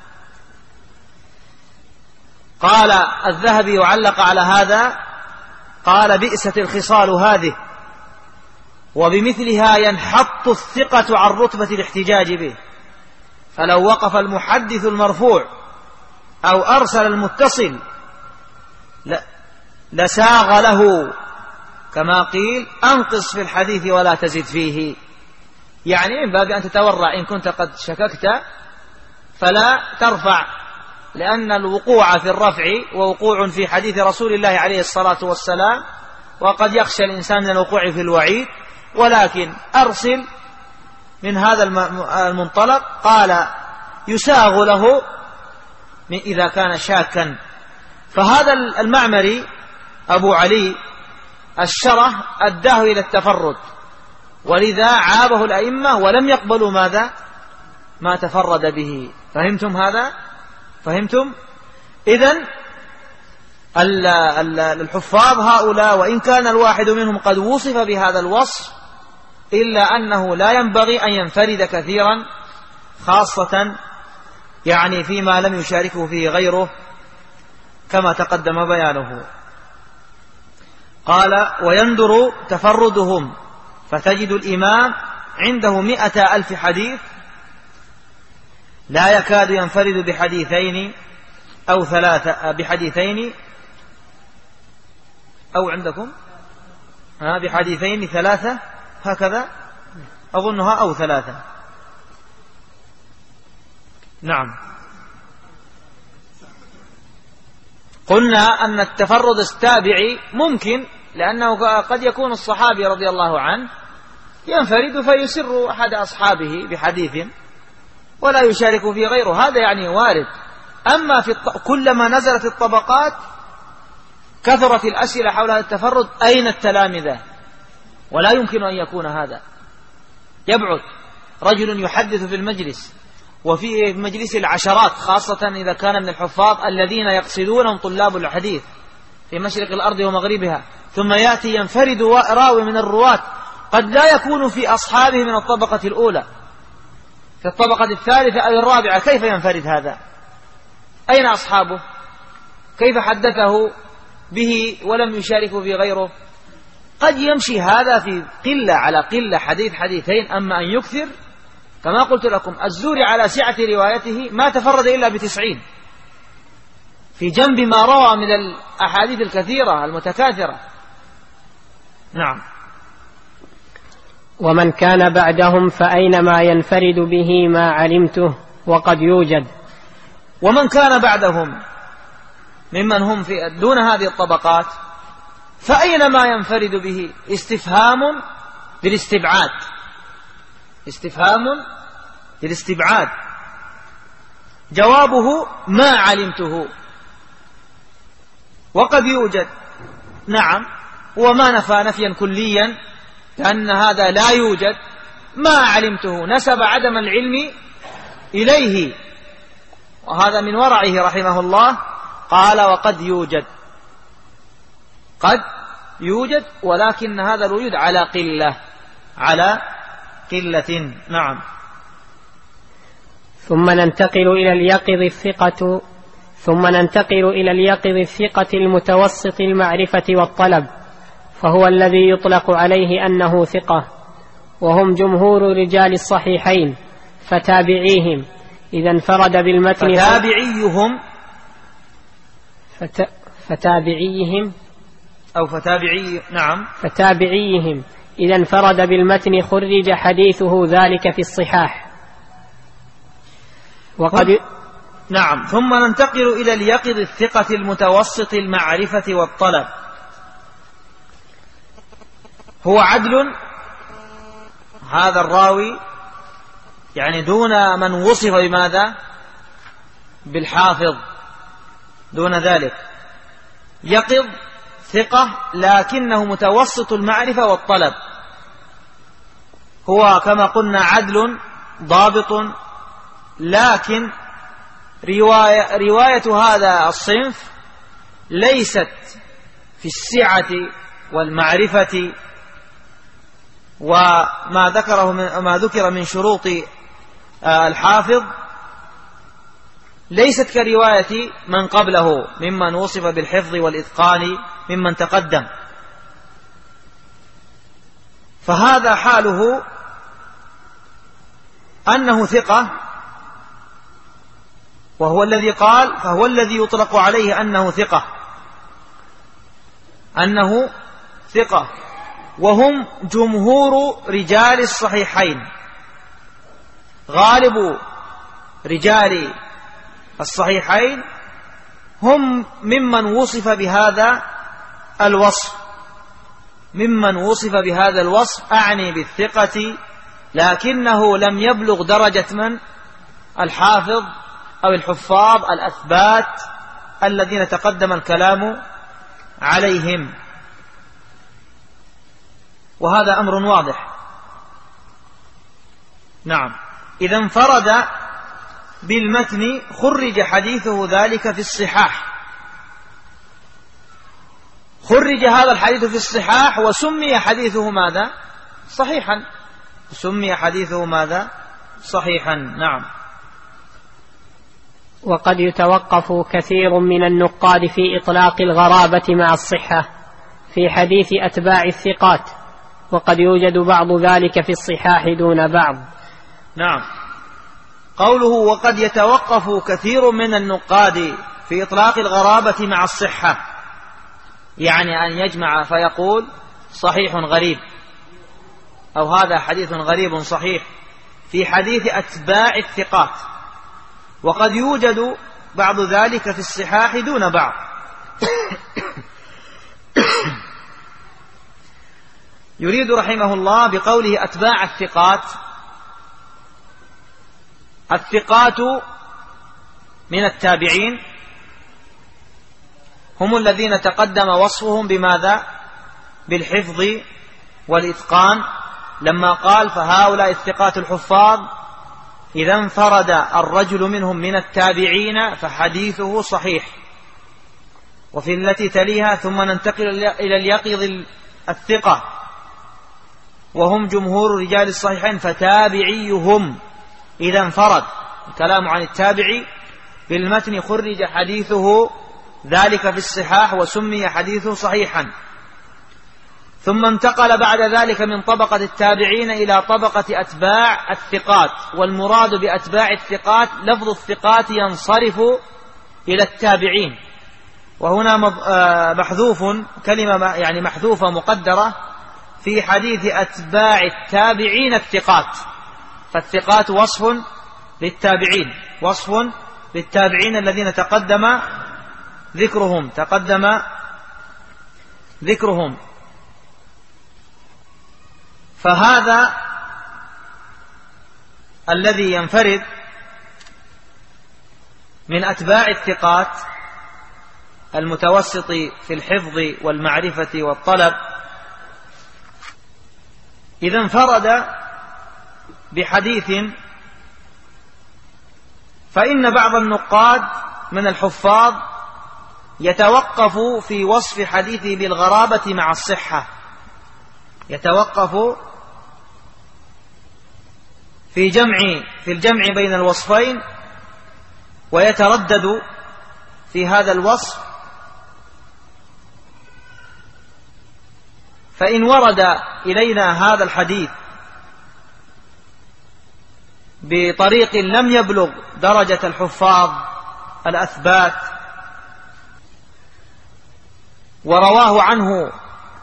قال الذهبي وعلق على هذا، قال: بئست الخصال هذه، وبمثلها ينحط الثقة عن رتبة الاحتجاج به. فلو وقف المحدث المرفوع أو أرسل المتصل لساغ له، كما قيل أنقص في الحديث ولا تزد فيه، يعني من باب أن تتورع، إن كنت قد شككت فلا ترفع، لأن الوقوع في الرفع ووقوع في حديث رسول الله عليه الصلاة والسلام، وقد يخشى الإنسان من الوقوع في الوعيد، ولكن أرسل من هذا المنطلق. قال يساغ له إذا كان شاكا. فهذا المعمري أبو علي الشره أداه إلى التفرد، ولذا عابه الأئمة ولم يقبلوا ماذا؟ ما تفرد به. فهمتم هذا؟ فهمتم؟ إذن الحفاظ هؤلاء وإن كان الواحد منهم قد وصف بهذا الوصف، إلا أنه لا ينبغي أن ينفرد كثيرا، خاصة يعني فيما لم يشاركه فيه غيره كما تقدم بيانه. قال ويندر تفردهم، فتجد الإمام عنده 100,000 حديث لا يكاد ينفرد بحديثين أو 3 بحديثين، أو عندكم بحديثين 3 هكذا أظنها، أو 3. نعم. قلنا أن التفرد التابعي ممكن، لأنه قد يكون الصحابي رضي الله عنه ينفرد فيسر أحد أصحابه بحديث ولا يشارك فيه غيره، هذا يعني وارد. أما كلما نزلت الطبقات كثرت الأسئلة حول هذا التفرد، أين التلامذة؟ ولا يمكن أن يكون هذا، يبعد. رجل يحدث في المجلس، وفي مجلس العشرات، خاصة إذا كان من الحفاظ الذين يقصدونهم طلاب الحديث في مشرق الأرض ومغربها، ثم يأتي ينفرد راوي من الرواة قد لا يكون في أصحابه من الطبقة الأولى، في الطبقة الثالثة أو الرابعة، كيف ينفرد هذا؟ أين أصحابه؟ كيف حدثه به ولم يشاركه في غيره؟ قد يمشي هذا في قلة على قلة، حديث حديثين. أما أن يكثر، كما قلت لكم الزهري على سعة روايته ما تفرد إلا ب90، في جنب ما روى من الأحاديث الكثيرة المتكاثرة. نعم. ومن كان بعدهم فأينما ينفرد به ما علمته وقد يوجد. ومن كان بعدهم ممن هم في دون هذه الطبقات فأينما ينفرد به، استفهام بالاستبعاد، استفهام بالاستبعاد، جوابه ما علمته وقد يوجد. نعم، وما نفى نفيا كليا لأن هذا لا يوجد، ما علمته نسب عدم العلم إليه، وهذا من ورعه رحمه الله. قال وقد يوجد، قد يوجد، ولكن هذا الوجود على قلة، على قلة. نعم. ثم ننتقل إلى اليقظ الثقة المتوسط المعرفة والطلب، فهو الذي يطلق عليه أنه ثقة، وهم جمهور رجال الصحيحين، فتابعيهم إذا انفرد بالمتن فتابعيهم إذا انفرد بالمتن خرج حديثه ذلك في الصحاح. نعم. ثم ننتقل إلى اليقظ الثقة المتوسط المعرفة والطلب، هو عدل هذا الراوي، يعني دون من وصف بماذا؟ بالحافظ، دون ذلك. يقظ ثقة لكنه متوسط المعرفة والطلب، هو كما قلنا عدل ضابط، لكن رواية هذا الصنف ليست في السعة والمعرفة وما ذكر من شروط الحافظ، ليست كرواية من قبله ممن وصف بالحفظ والإتقان ممن تقدم. فهذا حاله أنه ثقة، وهو الذي قال، فهو الذي يطلق عليه أنه ثقة، أنه ثقة، وهم جمهور رجال الصحيحين. غالب رجال الصحيحين هم ممن وصف بهذا الوصف، ممن وصف بهذا الوصف أعني بالثقة، لكنه لم يبلغ درجة من؟ الحافظ أو الحفاظ الأثبات الذين تقدم الكلام عليهم. وهذا أمر واضح. نعم. إذا انفرد بالمتن خرج حديثه ذلك في الصحاح، خرج هذا الحديث في الصحاح وسمي حديثه ماذا؟ صحيحا، سمي حديثه ماذا؟ صحيحا. نعم. وقد يتوقف كثير من النقاد في إطلاق الغرابة مع الصحة في حديث أتباع الثقات، وقد يوجد بعض ذلك في الصحاح دون بعض. نعم. قوله وقد يتوقف كثير من النقاد في إطلاق الغرابة مع الصحة، يعني أن يجمع فيقول صحيح غريب، أو هذا حديث غريب صحيح في حديث أتباع الثقات، وقد يوجد بعض ذلك في الصحاح دون بعض. يريد رحمه الله بقوله أتباع الثقات، الثقات من التابعين هم الذين تقدم وصفهم بماذا؟ بالحفظ والإتقان، لما قال فهؤلاء الثقات الحفاظ إذا انفرد الرجل منهم من التابعين فحديثه صحيح. وفي التي تليها ثم ننتقل إلى اليقظ الثقة وهم جمهور رجال الصحيحين فتابعيهم إذا انفرد، الكلام عن التابعي بالمتن خرج حديثه ذلك في الصحاح وسمي حديثه صحيحا. ثم انتقل بعد ذلك من طبقة التابعين إلى طبقة أتباع الثقات، والمراد بأتباع الثقات لفظ الثقات ينصرف إلى التابعين، وهنا محذوف كلمة يعني محذوفة مقدرة في حديث أتباع التابعين الثقات، فالثقات وصف للتابعين، وصف للتابعين الذين تقدم ذكرهم. فهذا الذي ينفرد من أتباع الثقات المتوسط في الحفظ والمعرفة والطلب، إذا انفرد بحديث فإن بعض النقاد من الحفاظ يتوقف في وصف حديثه بالغرابة مع الصحة، يتوقف في الجمع بين الوصفين، ويتردد في هذا الوصف، فإن ورد إلينا هذا الحديث بطريق لم يبلغ درجة الحفاظ الأثبات ورواه عنه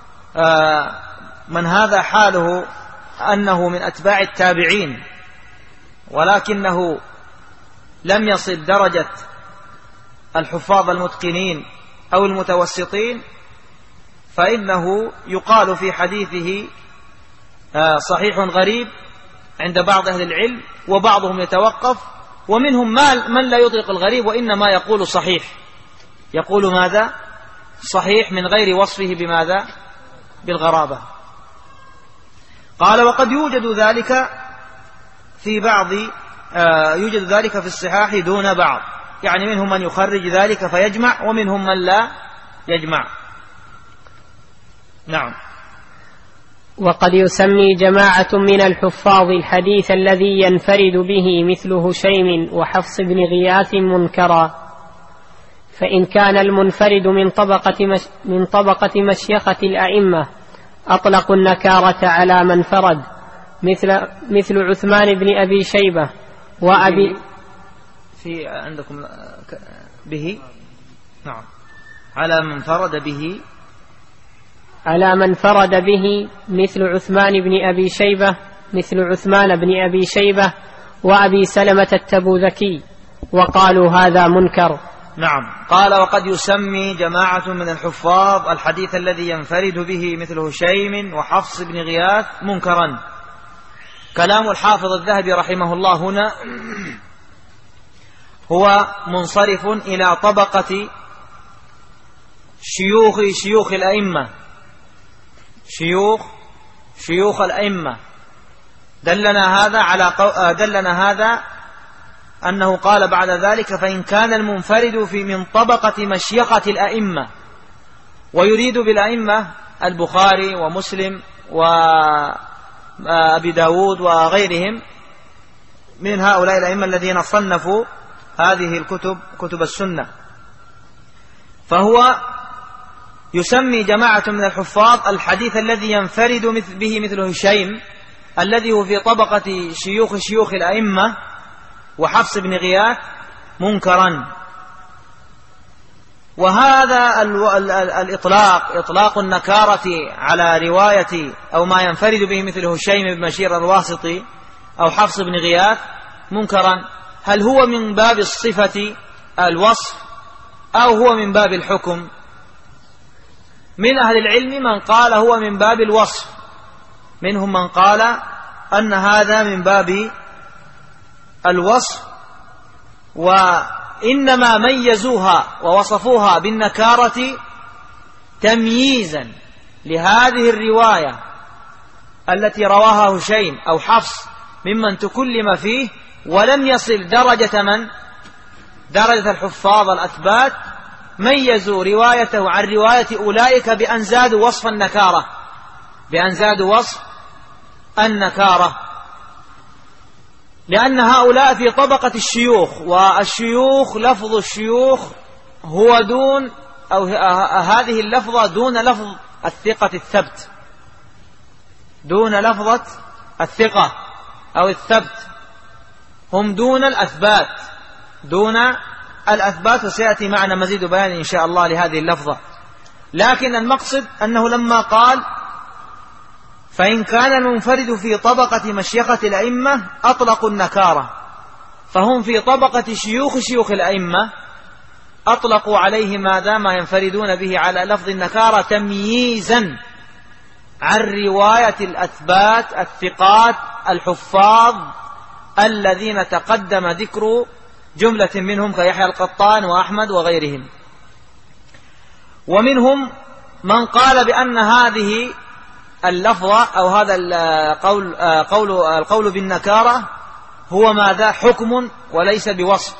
من هذا حاله أنه من أتباع التابعين ولكنه لم يصل درجة الحفاظ المتقنين أو المتوسطين، فإنه يقال في حديثه صحيح غريب عند بعض أهل العلم، وبعضهم يتوقف، ومنهم من لا يطلق الغريب وإنما يقول صحيح، يقول ماذا؟ صحيح من غير وصفه بماذا؟ بالغرابة. قال وقد يوجد ذلك في بعض يوجد ذلك في الصحاح دون بعض، يعني منهم من يخرج ذلك فيجمع ومنهم من لا يجمع. نعم. وقد يسمي جماعة من الحفاظ الحديث الذي ينفرد به مثل هشيم وحفص بن غياث منكرا، فإن كان المنفرد من طبقة مشيخة الأئمة أطلقوا النكارة على من فرد مثل عثمان بن أبي شيبة وأبي في عندكم به، نعم، على من فرد به، على من فرد به مثل عثمان بن أبي شيبة وأبي سلمة التبوذكي، وقالوا هذا منكر. نعم. قال وقد يسمي جماعة من الحفاظ الحديث الذي ينفرد به مثل هشيم وحفص بن غياث منكرا. كلام الحافظ الذهبي رحمه الله هنا هو منصرف إلى طبقة شيوخ الأئمة، شيوخ الأئمة. دلنا هذا أنه قال بعد ذلك: فإن كان المنفرد من طبقة مشيخة الأئمة، ويريد بالأئمة البخاري ومسلم وأبي داود وغيرهم من هؤلاء الأئمة الذين صنفوا هذه كتب السنة، فهو يسمي جماعة من الحفاظ الحديث الذي ينفرد به مثل هشيم الذي هو في طبقة شيوخ الأئمة وحفص بن غياث منكرا. وهذا الإطلاق، إطلاق النكارة على رواية أو ما ينفرد به مثل هشيم بن بشير الواسطي أو حفص بن غياث منكرا، هل هو من باب الصفة الوصف أو هو من باب الحكم؟ من أهل العلم من قال هو من باب الوصف، منهم من قال أن هذا من باب الوصف، وإنما ميزوها ووصفوها بالنكارة تمييزا لهذه الرواية التي رواها هشيم أو حفص ممن تكلم فيه ولم يصل درجة الحفاظ الأثبات، ميزوا روايته عن رواية أولئك بأن زادوا وصف النكارة، لأن هؤلاء في طبقة الشيوخ، والشيوخ لفظ الشيوخ هو دون أو هذه اللفظة دون لفظ الثقة الثبت، دون لفظة الثقة أو الثبت، هم دون الأثبات، وسيأتي معنا مزيد بيان إن شاء الله لهذه اللفظة. لكن المقصد أنه لما قال فإن كان المنفرد في طبقة مشيخة الأئمة أطلقوا النكارة، فهم في طبقة شيوخ الأئمة أطلقوا عليه ما ينفردون به على لفظ النكارة تمييزا عن رواية الأثبات الثقات الحفاظ الذين تقدم ذكر جملة منهم كيحيى القطان وأحمد وغيرهم. ومنهم من قال بأن هذه اللفظة أو هذا القول بالنكارة هو ماذا؟ حكم وليس بوصف،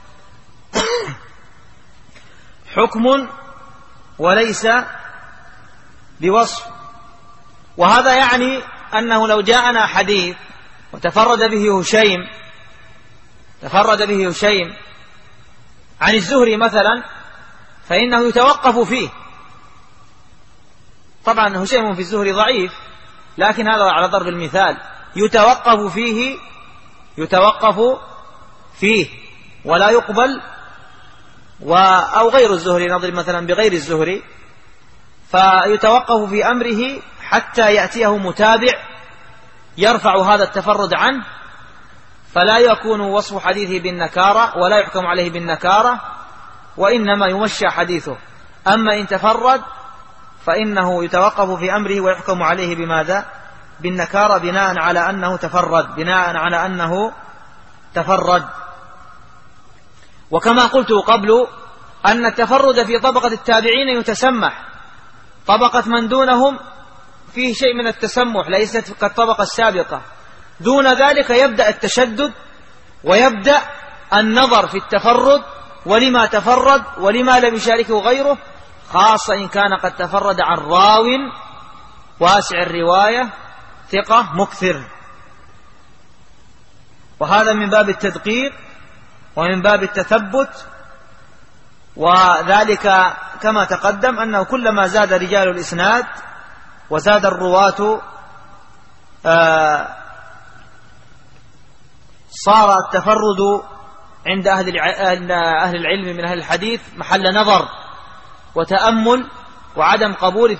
حكم وليس بوصف. وهذا يعني أنه لو جاءنا حديث وتفرد به هشيم عن الزهري مثلا، فإنه يتوقف فيه. طبعا هشيم في الزهري ضعيف، لكن هذا على ضرب المثال، يتوقف فيه ولا يقبل، أو غير الزهري، نضرب مثلا بغير الزهري، فيتوقف في أمره حتى يأتيه متابع يرفع هذا التفرد عنه، فلا يكون وصف حديثه بالنكارة ولا يحكم عليه بالنكارة، وإنما يمشى حديثه. أما إن تفرد فإنه يتوقف في أمره ويحكم عليه بماذا؟ بالنكارة، بناء على أنه تفرد. وكما قلت قبل أن التفرد في طبقة التابعين يتسمح، طبقة من دونهم فيه شيء من التسمح، ليست كالطبقة السابقة. دون ذلك يبدأ التشدد ويبدأ النظر في التفرد، ولما تفرد ولما لم يشاركه غيره، خاصة إن كان قد تفرد عن راو واسع الرواية ثقة مكثر. وهذا من باب التدقيق ومن باب التثبت، وذلك كما تقدم أنه كلما زاد رجال الإسناد وزاد الرواة صار التفرد عند أهل العلم من أهل الحديث محل نظر وتأمل وعدم قبول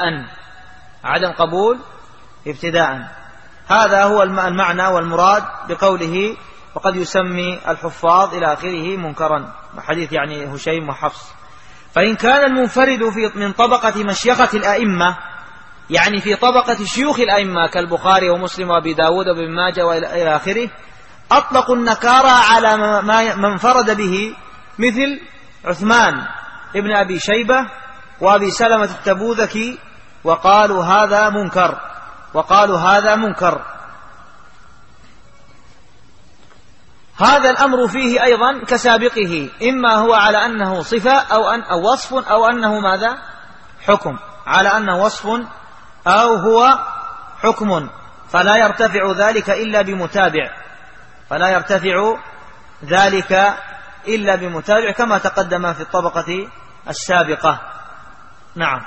ابتداء. هذا هو المعنى والمراد بقوله وقد يسمي الحفاظ إلى آخره منكرا، حديث يعني هشيم وحفص. فإن كان المنفرد من طبقة مشيخة الأئمة، يعني في طبقة شيوخ الأئمة كالبخاري ومسلم وأبي داود وابن ماجه وإلى آخره، أطلقوا النكارة على ما انفرد به، مثل عثمان ابن أبي شيبة وأبي سلمة التبوذكي، وقالوا هذا منكر. هذا الأمر فيه أيضا كسابقه، إما هو على أنه صفة أو وصف أو أنه ماذا؟ حكم، على أنه وصف أو هو حكم، فلا يرتفع ذلك إلا بمتابع كما تقدم في الطبقة السابقة. نعم.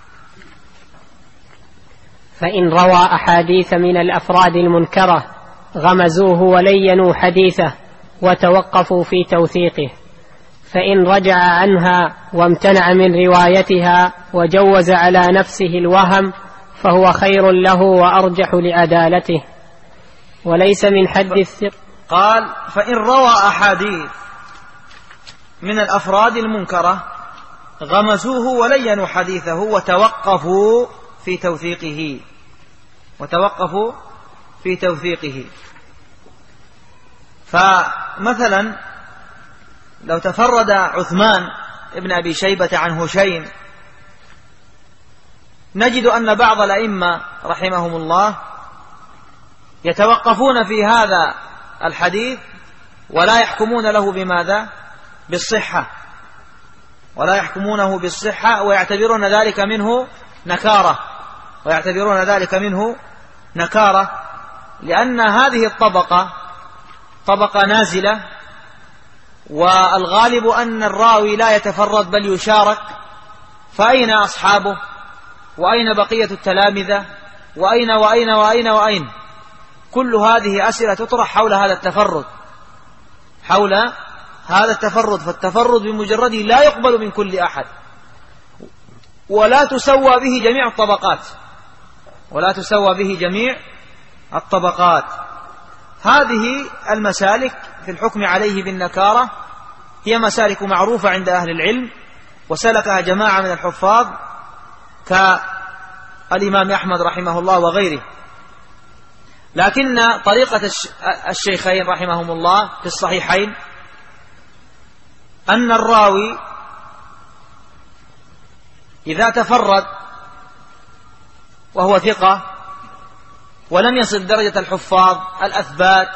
فإن روى أحاديث من الأفراد المنكرة غمزوه ولينوا حديثه وتوقفوا في توثيقه، فإن رجع عنها وامتنع من روايتها وجوز على نفسه الوهم فهو خير له وأرجح لعدالته، وليس من حد الثقة. قال فإن روى أحاديث من الأفراد المنكرة غمزوه ولينوا حديثه وتوقفوا في توثيقه. فمثلا لو تفرد عثمان ابن أبي شيبة عن هشيم، نجد أن بعض الأئمة رحمهم الله يتوقفون في هذا الحديث ولا يحكمون له بماذا؟ بالصحة، ويعتبرون ذلك منه نكارة، لأن هذه الطبقة طبقة نازلة، والغالب أن الراوي لا يتفرد بل يشارك، فأين أصحابه وأين بقية التلامذة وأين؟ كل هذه أسئلة تطرح حول هذا التفرد، فالتفرد بمجرده لا يقبل من كل أحد، ولا تسوى به جميع الطبقات. هذه المسالك في الحكم عليه بالنكارة هي مسالك معروفة عند أهل العلم، وسلكها جماعة من الحفاظ كالإمام أحمد رحمه الله وغيره. لكن طريقة الشيخين رحمهم الله في الصحيحين أن الراوي إذا تفرد وهو ثقة ولم يصل درجة الحفاظ الأثبات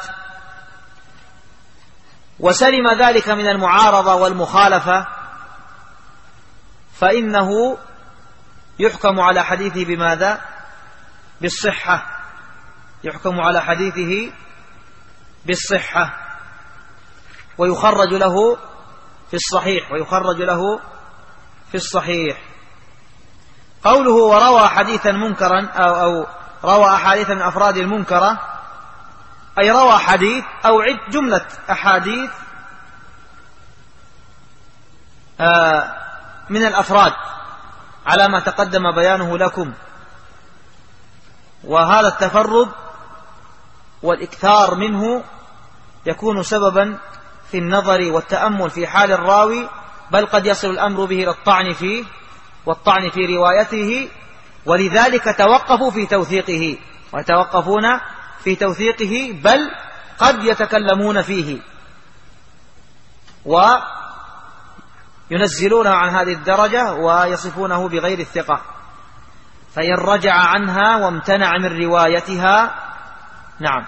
وسلم ذلك من المعارضة والمخالفة، فإنه يحكم على حديثه بماذا؟ بالصحة، ويخرج له في الصحيح. قوله وروى حديثا منكرا أو روى أحاديث من أفراد المنكرة، أي روى حديث أو جملة أحاديث من الأفراد على ما تقدم بيانه لكم. وهذا التفرد والإكثار منه يكون سببا في النظر والتأمل في حال الراوي، بل قد يصل الأمر به إلى الطعن فيه والطعن في روايته، ولذلك توقفوا في توثيقه بل قد يتكلمون فيه وينزلونه عن هذه الدرجة ويصفونه بغير الثقة. فإن رجع عنها وامتنع من روايتها، نعم،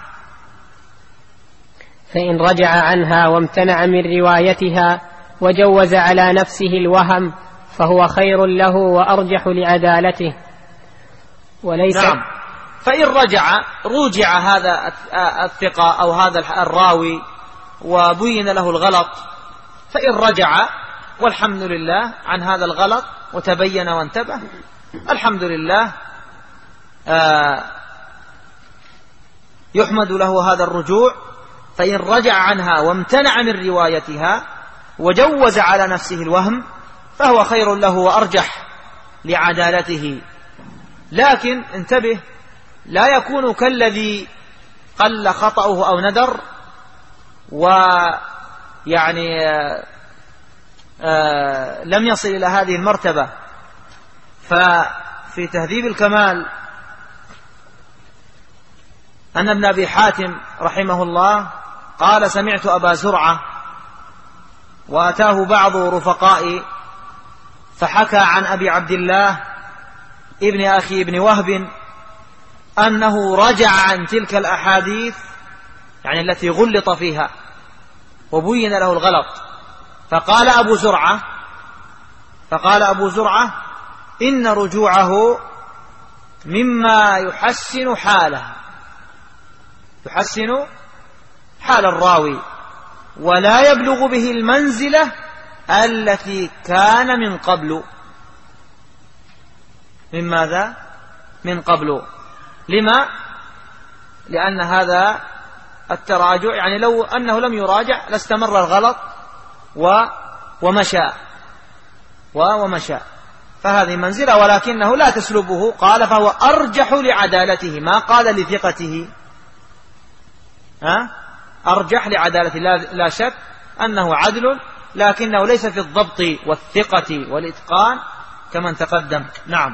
فإن رجع عنها وامتنع من روايتها وجوز على نفسه الوهم فهو خير له وأرجح لعدالته، وليس نعم. فإن رجع هذا الثقة أو هذا الراوي وبين له الغلط، فإن رجع والحمد لله عن هذا الغلط وتبين وانتبه، الحمد لله، يحمد له هذا الرجوع، فإن رجع عنها وامتنع من روايتها وجوز على نفسه الوهم فهو خير له وأرجح لعدالته. لكن انتبه، لا يكون كالذي قل خطأه أو ندر ويعني لم يصل إلى هذه المرتبة. ففي تهذيب الكمال أن ابن أبي حاتم رحمه الله قال: سمعت أبا زرعة وأتاه بعض رفقائي فحكى عن أبي عبد الله ابن أخي ابن وهب أنه رجع عن تلك الأحاديث، يعني التي غلط فيها وبين له الغلط. فقال أبو زرعة إن رجوعه مما يحسن حال الراوي، ولا يبلغ به المنزلة التي كان من قبل. من ماذا؟ من قبل. لما؟ لأن هذا التراجع يعني لو أنه لم يراجع لاستمر الغلط ومشى، فهذه منزلة ولكنه لا تسلبه. قال: فهو أرجح لعدالته، ما قال لثقته، أرجح لعدالته، لا شك أنه عدل، لكنه ليس في الضبط والثقة والإتقان كمن تقدم. نعم.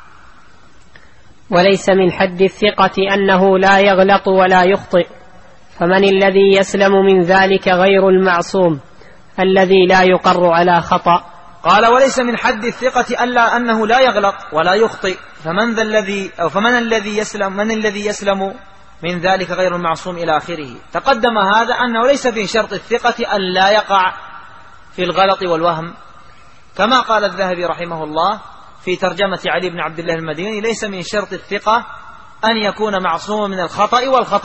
وليس من حد الثقة أنه لا يغلط ولا يخطئ، فمن الذي يسلم من ذلك غير المعصوم الذي لا يقر على خطأ. قال: وليس من حد الثقة ألا أنه لا يغلط ولا يخطئ، فمن الذي يسلم من ذلك غير المعصوم إلى آخره. تقدم هذا أنه ليس في شرط الثقة أن لا يقع في الغلط والوهم، كما قال الذهبي رحمه الله في ترجمة علي بن عبد الله المديني: ليس من شرط الثقة أن يكون معصوما من الخطأ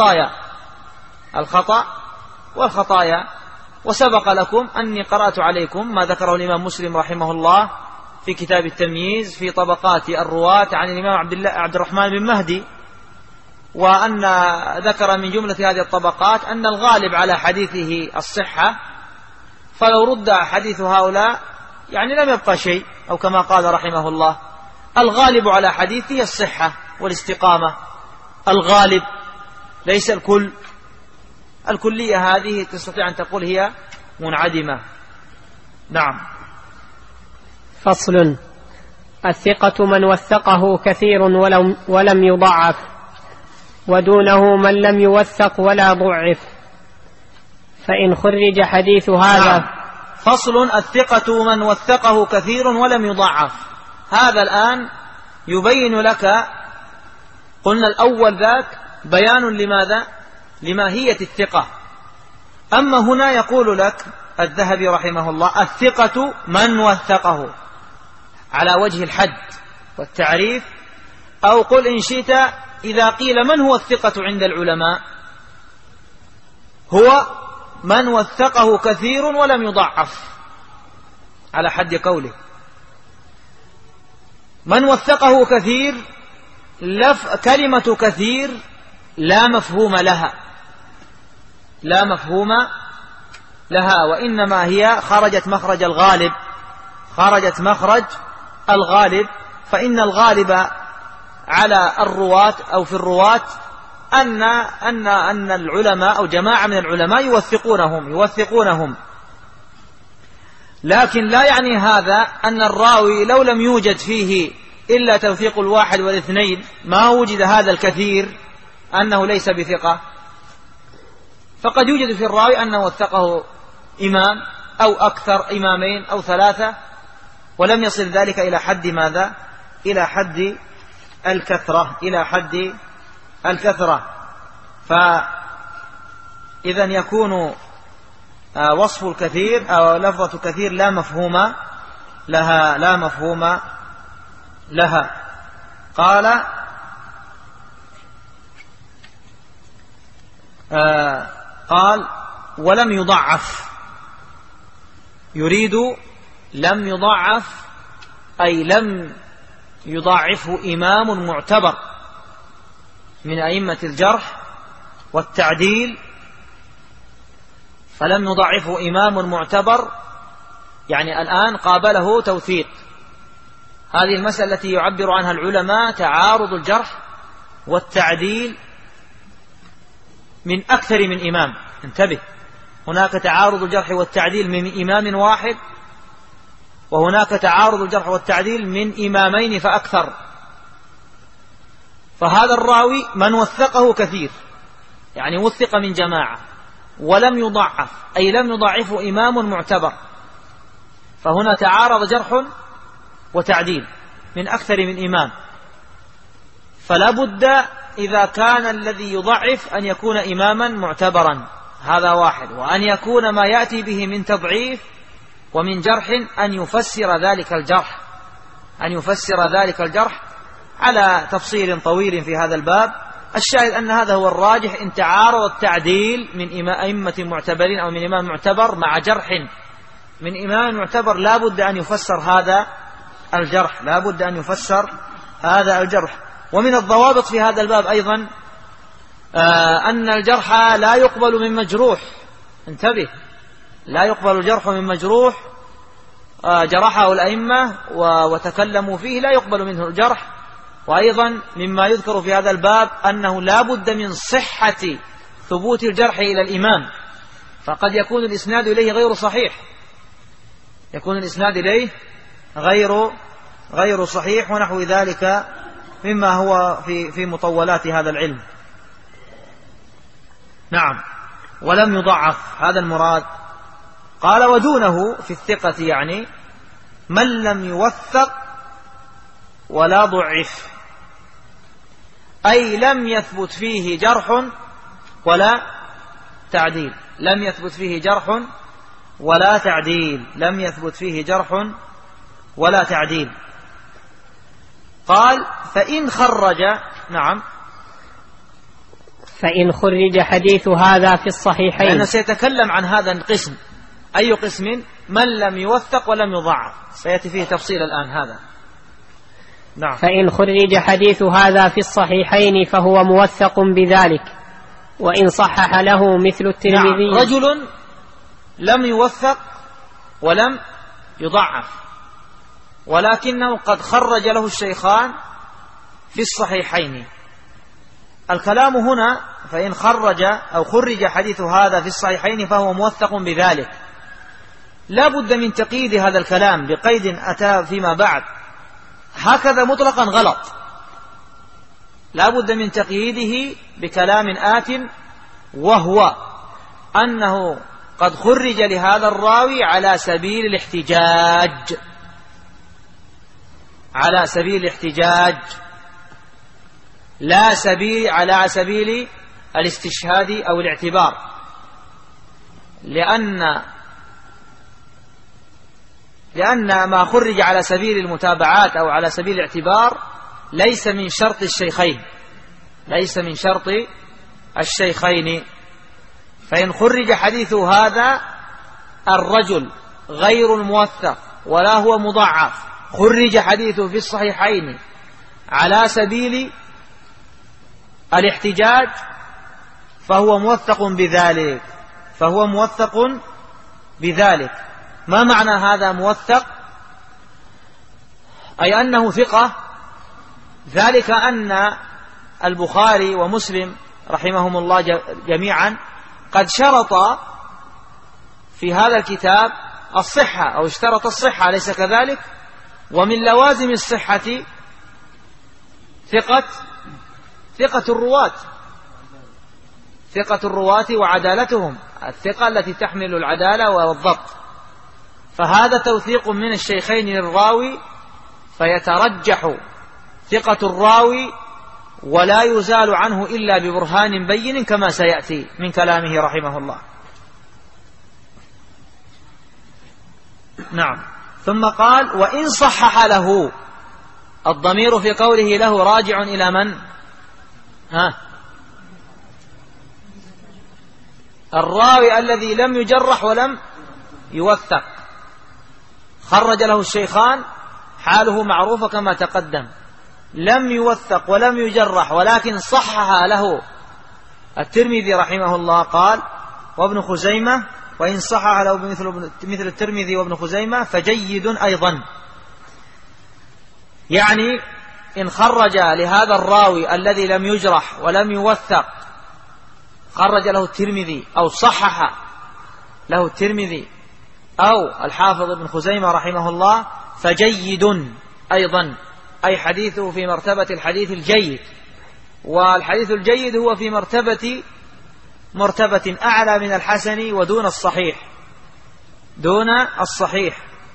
والخطايا. وسبق لكم أني قرأت عليكم ما ذكره الإمام مسلم رحمه الله في كتاب التمييز في طبقات الرواة عن الإمام عبد الرحمن بن مهدي، وأن ذكر من جملة هذه الطبقات أن الغالب على حديثه الصحة، فلو رد حديث هؤلاء يعني لم يبقى شيء، أو كما قال رحمه الله: الغالب على حديثه الصحة والاستقامة، الغالب ليس الكل. الكلية هذه تستطيع أن تقول هي منعدمة. نعم. فصل: الثقة من وثقه كثير ولم يضعف، ودونه من لم يوثق ولا ضعف، فإن خرج حديث هذا. نعم. فصل: الثقة من وثقه كثير ولم يضعف. هذا الآن يبين لك، قلنا الأول ذاك بيان لماذا؟ لماهية الثقة. أما هنا يقول لك الذهبي رحمه الله: الثقة من وثقه، على وجه الحد والتعريف، أو قل إن شئت إذا قيل من هو الثقة عند العلماء، هو من وثقه كثير ولم يضعف، على حد قوله. من وثقه كثير، كلمة كثير لا مفهوم لها، وإنما هي خرجت مخرج الغالب، فإن الغالب على الرواة أو في الرواة أن العلماء أو جماعة من العلماء يوثقونهم، لكن لا يعني هذا أن الراوي لو لم يوجد فيه إلا توثيق الواحد والاثنين، ما وجد هذا الكثير، أنه ليس بثقة. فقد يوجد في الراوي أنه وثقه إمام أو أكثر، إمامين أو ثلاثة، ولم يصل ذلك إلى حد ماذا؟ إلى حد الكثرة. فإذا يكون وصف الكثير أو لفظة كثير لا مفهوم لها. قال ولم يضعف، يريد لم يضعف أي لم يضعفه إمام معتبر، من أئمة الجرح والتعديل فلم يضعفه إمام معتبر، يعني الآن قابله توثيق. هذه المسألة التي يعبر عنها العلماء تعارض الجرح والتعديل من أكثر من إمام. انتبه، هناك تعارض الجرح والتعديل من إمام واحد، وهناك تعارض الجرح والتعديل من إمامين فأكثر. فهذا الراوي من وثقه كثير، يعني وثق من جماعة ولم يضعف، أي لم يضعفه إمام معتبر، فهنا تعارض جرح وتعديل من أكثر من إمام. فلا بد إذا كان الذي يضعف أن يكون إماما معتبرا، هذا واحد، وأن يكون ما يأتي به من تضعيف ومن جرح أن يفسر ذلك الجرح على تفصيل طويل في هذا الباب. الشاهد أن هذا هو الراجح، إن تعارض التعديل من أئمة معتبرين أو من إمام معتبر مع جرح من إمام معتبر لا بد أن يفسر هذا الجرح. ومن الضوابط في هذا الباب أيضا أن الجرح لا يقبل من مجروح. انتبه، لا يقبل الجرح من مجروح جرحه الأئمة وتكلموا فيه، لا يقبل منه الجرح. وأيضا مما يذكر في هذا الباب أنه لا بد من صحة ثبوت الجرح إلى الإمام، فقد يكون الإسناد إليه غير صحيح، ونحو ذلك مما هو في مطولات هذا العلم. نعم، ولم يضعف، هذا المراد. قال ودونه في الثقة، يعني من لم يوثق ولا ضعف، أي لم يثبت فيه جرح ولا تعديل. لم يثبت فيه جرح ولا تعديل. قال فإن خرج، نعم، فإن خرج حديث هذا في الصحيحين، لأنه سيتكلم عن هذا القسم. أي قسم؟ من لم يوثق ولم يضعف، سيأتي فيه تفصيل الآن هذا. نعم. فإن خرج حديث هذا في الصحيحين فهو موثق بذلك، وإن صحح له مثل الترمذي. نعم. رجل لم يوثق ولم يضعف، ولكنه قد خرج له الشيخان في الصحيحين. الكلام هنا فإن خرج حديث هذا في الصحيحين فهو موثق بذلك. لا بد من تقييد هذا الكلام بقيد أتى فيما بعد، هكذا مطلقا غلط. لا بد من تقييده بكلام آت، وهو أنه قد خرج لهذا الراوي على سبيل الاحتجاج، لا على سبيل الاستشهاد أو الاعتبار، لأن ما خرج على سبيل المتابعات أو على سبيل الاعتبار ليس من شرط الشيخين. فإن خرج حديث هذا الرجل غير الموثق ولا هو مضعف، خرج حديثه في الصحيحين على سبيل الاحتجاج، فهو موثق بذلك. ما معنى هذا موثق؟ أي أنه ثقة. ذلك أن البخاري ومسلم رحمهم الله جميعا قد شرط في هذا الكتاب الصحة، أو اشترط الصحة، أليس كذلك؟ ومن لوازم الصحة ثقة الرواة وعدالتهم، الثقة التي تحمل العدالة والضبط. فهذا توثيق من الشيخين للراوي، فيترجح ثقة الراوي ولا يزال عنه إلا ببرهان بين كما سيأتي من كلامه رحمه الله. نعم. ثم قال وإن صحح له، الضمير في قوله له راجع إلى من؟ الراوي الذي لم يجرح ولم يوثق، خرج له الشيخان، حاله معروفة كما تقدم، لم يوثق ولم يجرح ولكن صحح له الترمذي رحمه الله قال وابن خزيمة وإن صحح له مثل الترمذي وابن خزيمة فجيد أيضا. يعني إن خرج لهذا الراوي الذي لم يجرح ولم يوثق خرج له الترمذي أو صحح له الترمذي أو الحافظ ابن خزيمة رحمه الله فجيد أيضا، أي حديثه في مرتبة الحديث الجيد، والحديث الجيد هو في مرتبة أعلى من الحسن ودون الصحيح، دون الصحيح.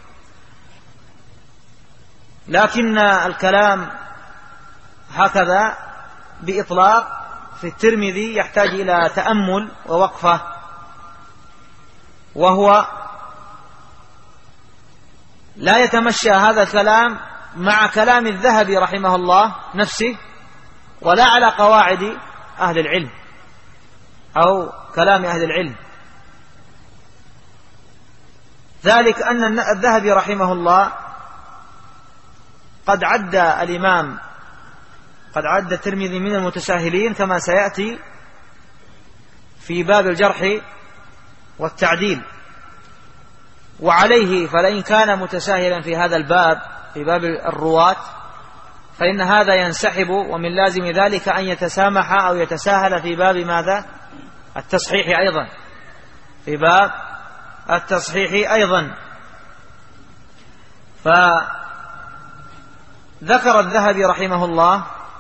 لكن الكلام هكذا بإطلاق في الترمذي يحتاج إلى تأمل ووقفة، وهو لا يتمشى هذا الكلام مع كلام الذهبي رحمه الله نفسه ولا على قواعد أهل العلم أو كلام أهل العلم. ذلك أن الذهبي رحمه الله قد عد الترمذي من المتساهلين كما سيأتي في باب الجرح والتعديل، وعليه فلئن كان متساهلا في هذا الباب في باب الرواة فإن هذا ينسحب، ومن لازم ذلك أن يتسامح أو يتساهل في باب ماذا؟ التصحيح أيضا، في باب التصحيح أيضا. فذكر الذهبي رحمه الله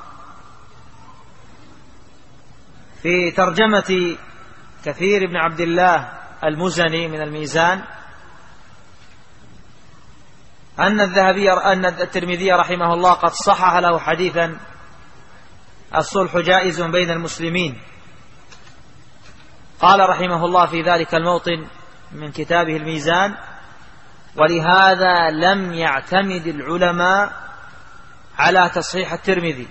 في ترجمة كثير بن عبد الله المزني من الميزان أن الترمذي رحمه الله قد صحح له حديثا الصلح جائز بين المسلمين. قال رحمه الله في ذلك الموطن من كتابه الميزان: ولهذا لم يعتمد العلماء على تصحيح الترمذي،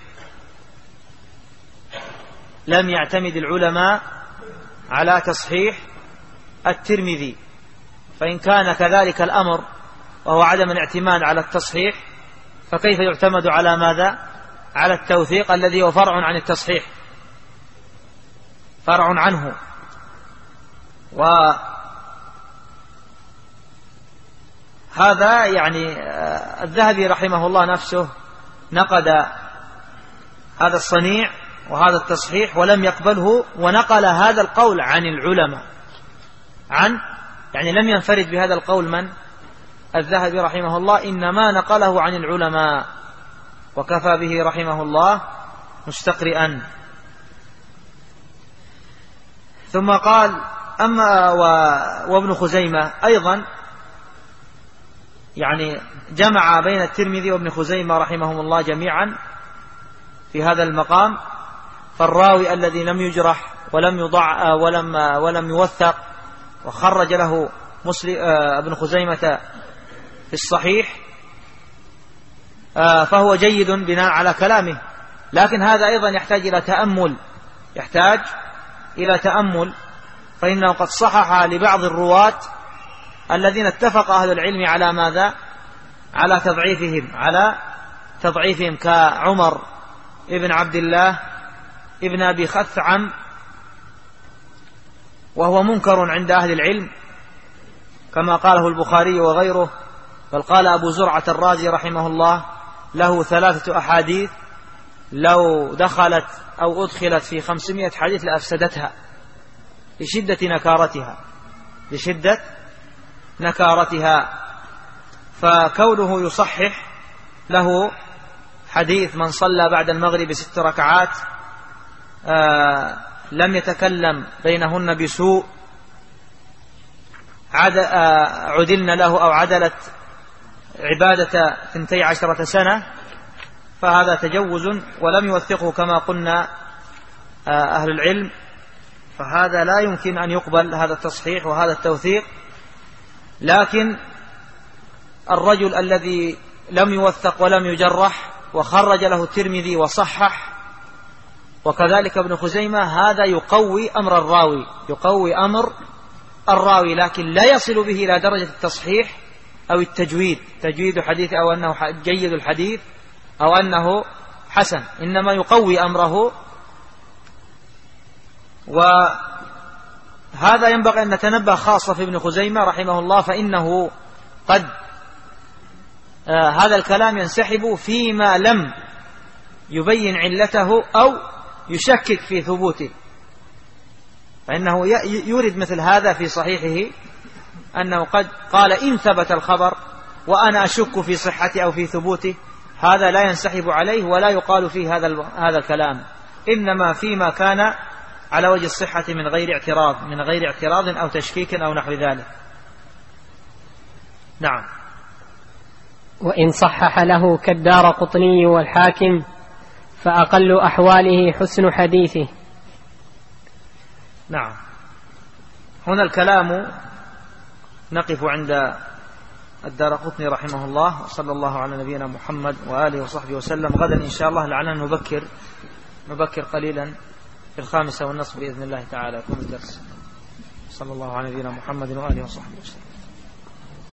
لم يعتمد العلماء على تصحيح الترمذي. فإن كان كذلك الأمر وهو عدم الاعتماد على التصحيح فكيف يعتمد على ماذا؟ على التوثيق الذي هو فرع عن التصحيح، فرع عنه. وهذا يعني الذهبي رحمه الله نفسه نقد هذا الصنيع وهذا التصحيح ولم يقبله، ونقل هذا القول عن العلماء، يعني لم ينفرد بهذا القول من؟ الذهبي رحمه الله، إنما نقله عن العلماء وكفى به رحمه الله مستقرئا. ثم قال: أما وابن خزيمة أيضا يعني جمع بين الترمذي وابن خزيمة رحمهم الله جميعا في هذا المقام. فالراوي الذي لم يجرح ولم يضع ولم يوثق وخرج له ابن خزيمة في الصحيح فهو جيد بناء على كلامه، لكن هذا أيضا يحتاج إلى تأمل، فإنه قد صحح لبعض الرواة الذين اتفق أهل العلم على ماذا؟ على تضعيفهم كعمر ابن عبد الله ابن أبي خثعم، وهو منكر عند أهل العلم كما قاله البخاري وغيره. بل قال أبو زرعة الرازي رحمه الله: له 3 أحاديث لو دخلت أو أدخلت في 500 حديث لأفسدتها لشدة نكارتها. فكونه يصحح له حديث من صلى بعد المغرب 6 ركعات لم يتكلم بينهن بسوء عدلن له أو عدلت عبادة 12 سنة، فهذا تجوز ولم يوثقه كما قلنا أهل العلم، فهذا لا يمكن أن يقبل هذا التصحيح وهذا التوثيق. لكن الرجل الذي لم يوثق ولم يجرح وخرج له الترمذي وصحح وكذلك ابن خزيمة، هذا يقوي أمر الراوي، لكن لا يصل به إلى درجة التصحيح أو تجويد حديث، أو أنه جيد الحديث، أو أنه حسن، إنما يقوي أمره. وهذا ينبغي أن نتنبه خاصة في ابن خزيمة رحمه الله، فإنه قد هذا الكلام ينسحب فيما لم يبين علته أو يشكك في ثبوته، فإنه يورد مثل هذا في صحيحه أنه قد قال إن ثبت الخبر وأنا أشك في صحته أو في ثبوته، هذا لا ينسحب عليه ولا يقال فيه هذا الكلام، إنما فيما كان على وجه الصحة من غير اعتراض أو تشكيك أو نحو ذلك. نعم. وإن صحح له كالدارقطني والحاكم فأقل أحواله حسن حديثه. نعم. هنا الكلام نقف عند الدارقطني رحمه الله، وصلى الله على نبينا محمد وآله وصحبه وسلم. غدا إن شاء الله لعلنا نبكر قليلا في 5:30 بإذن الله تعالى يكون الدرس. صلى الله على نبينا محمد وآله وصحبه وسلم.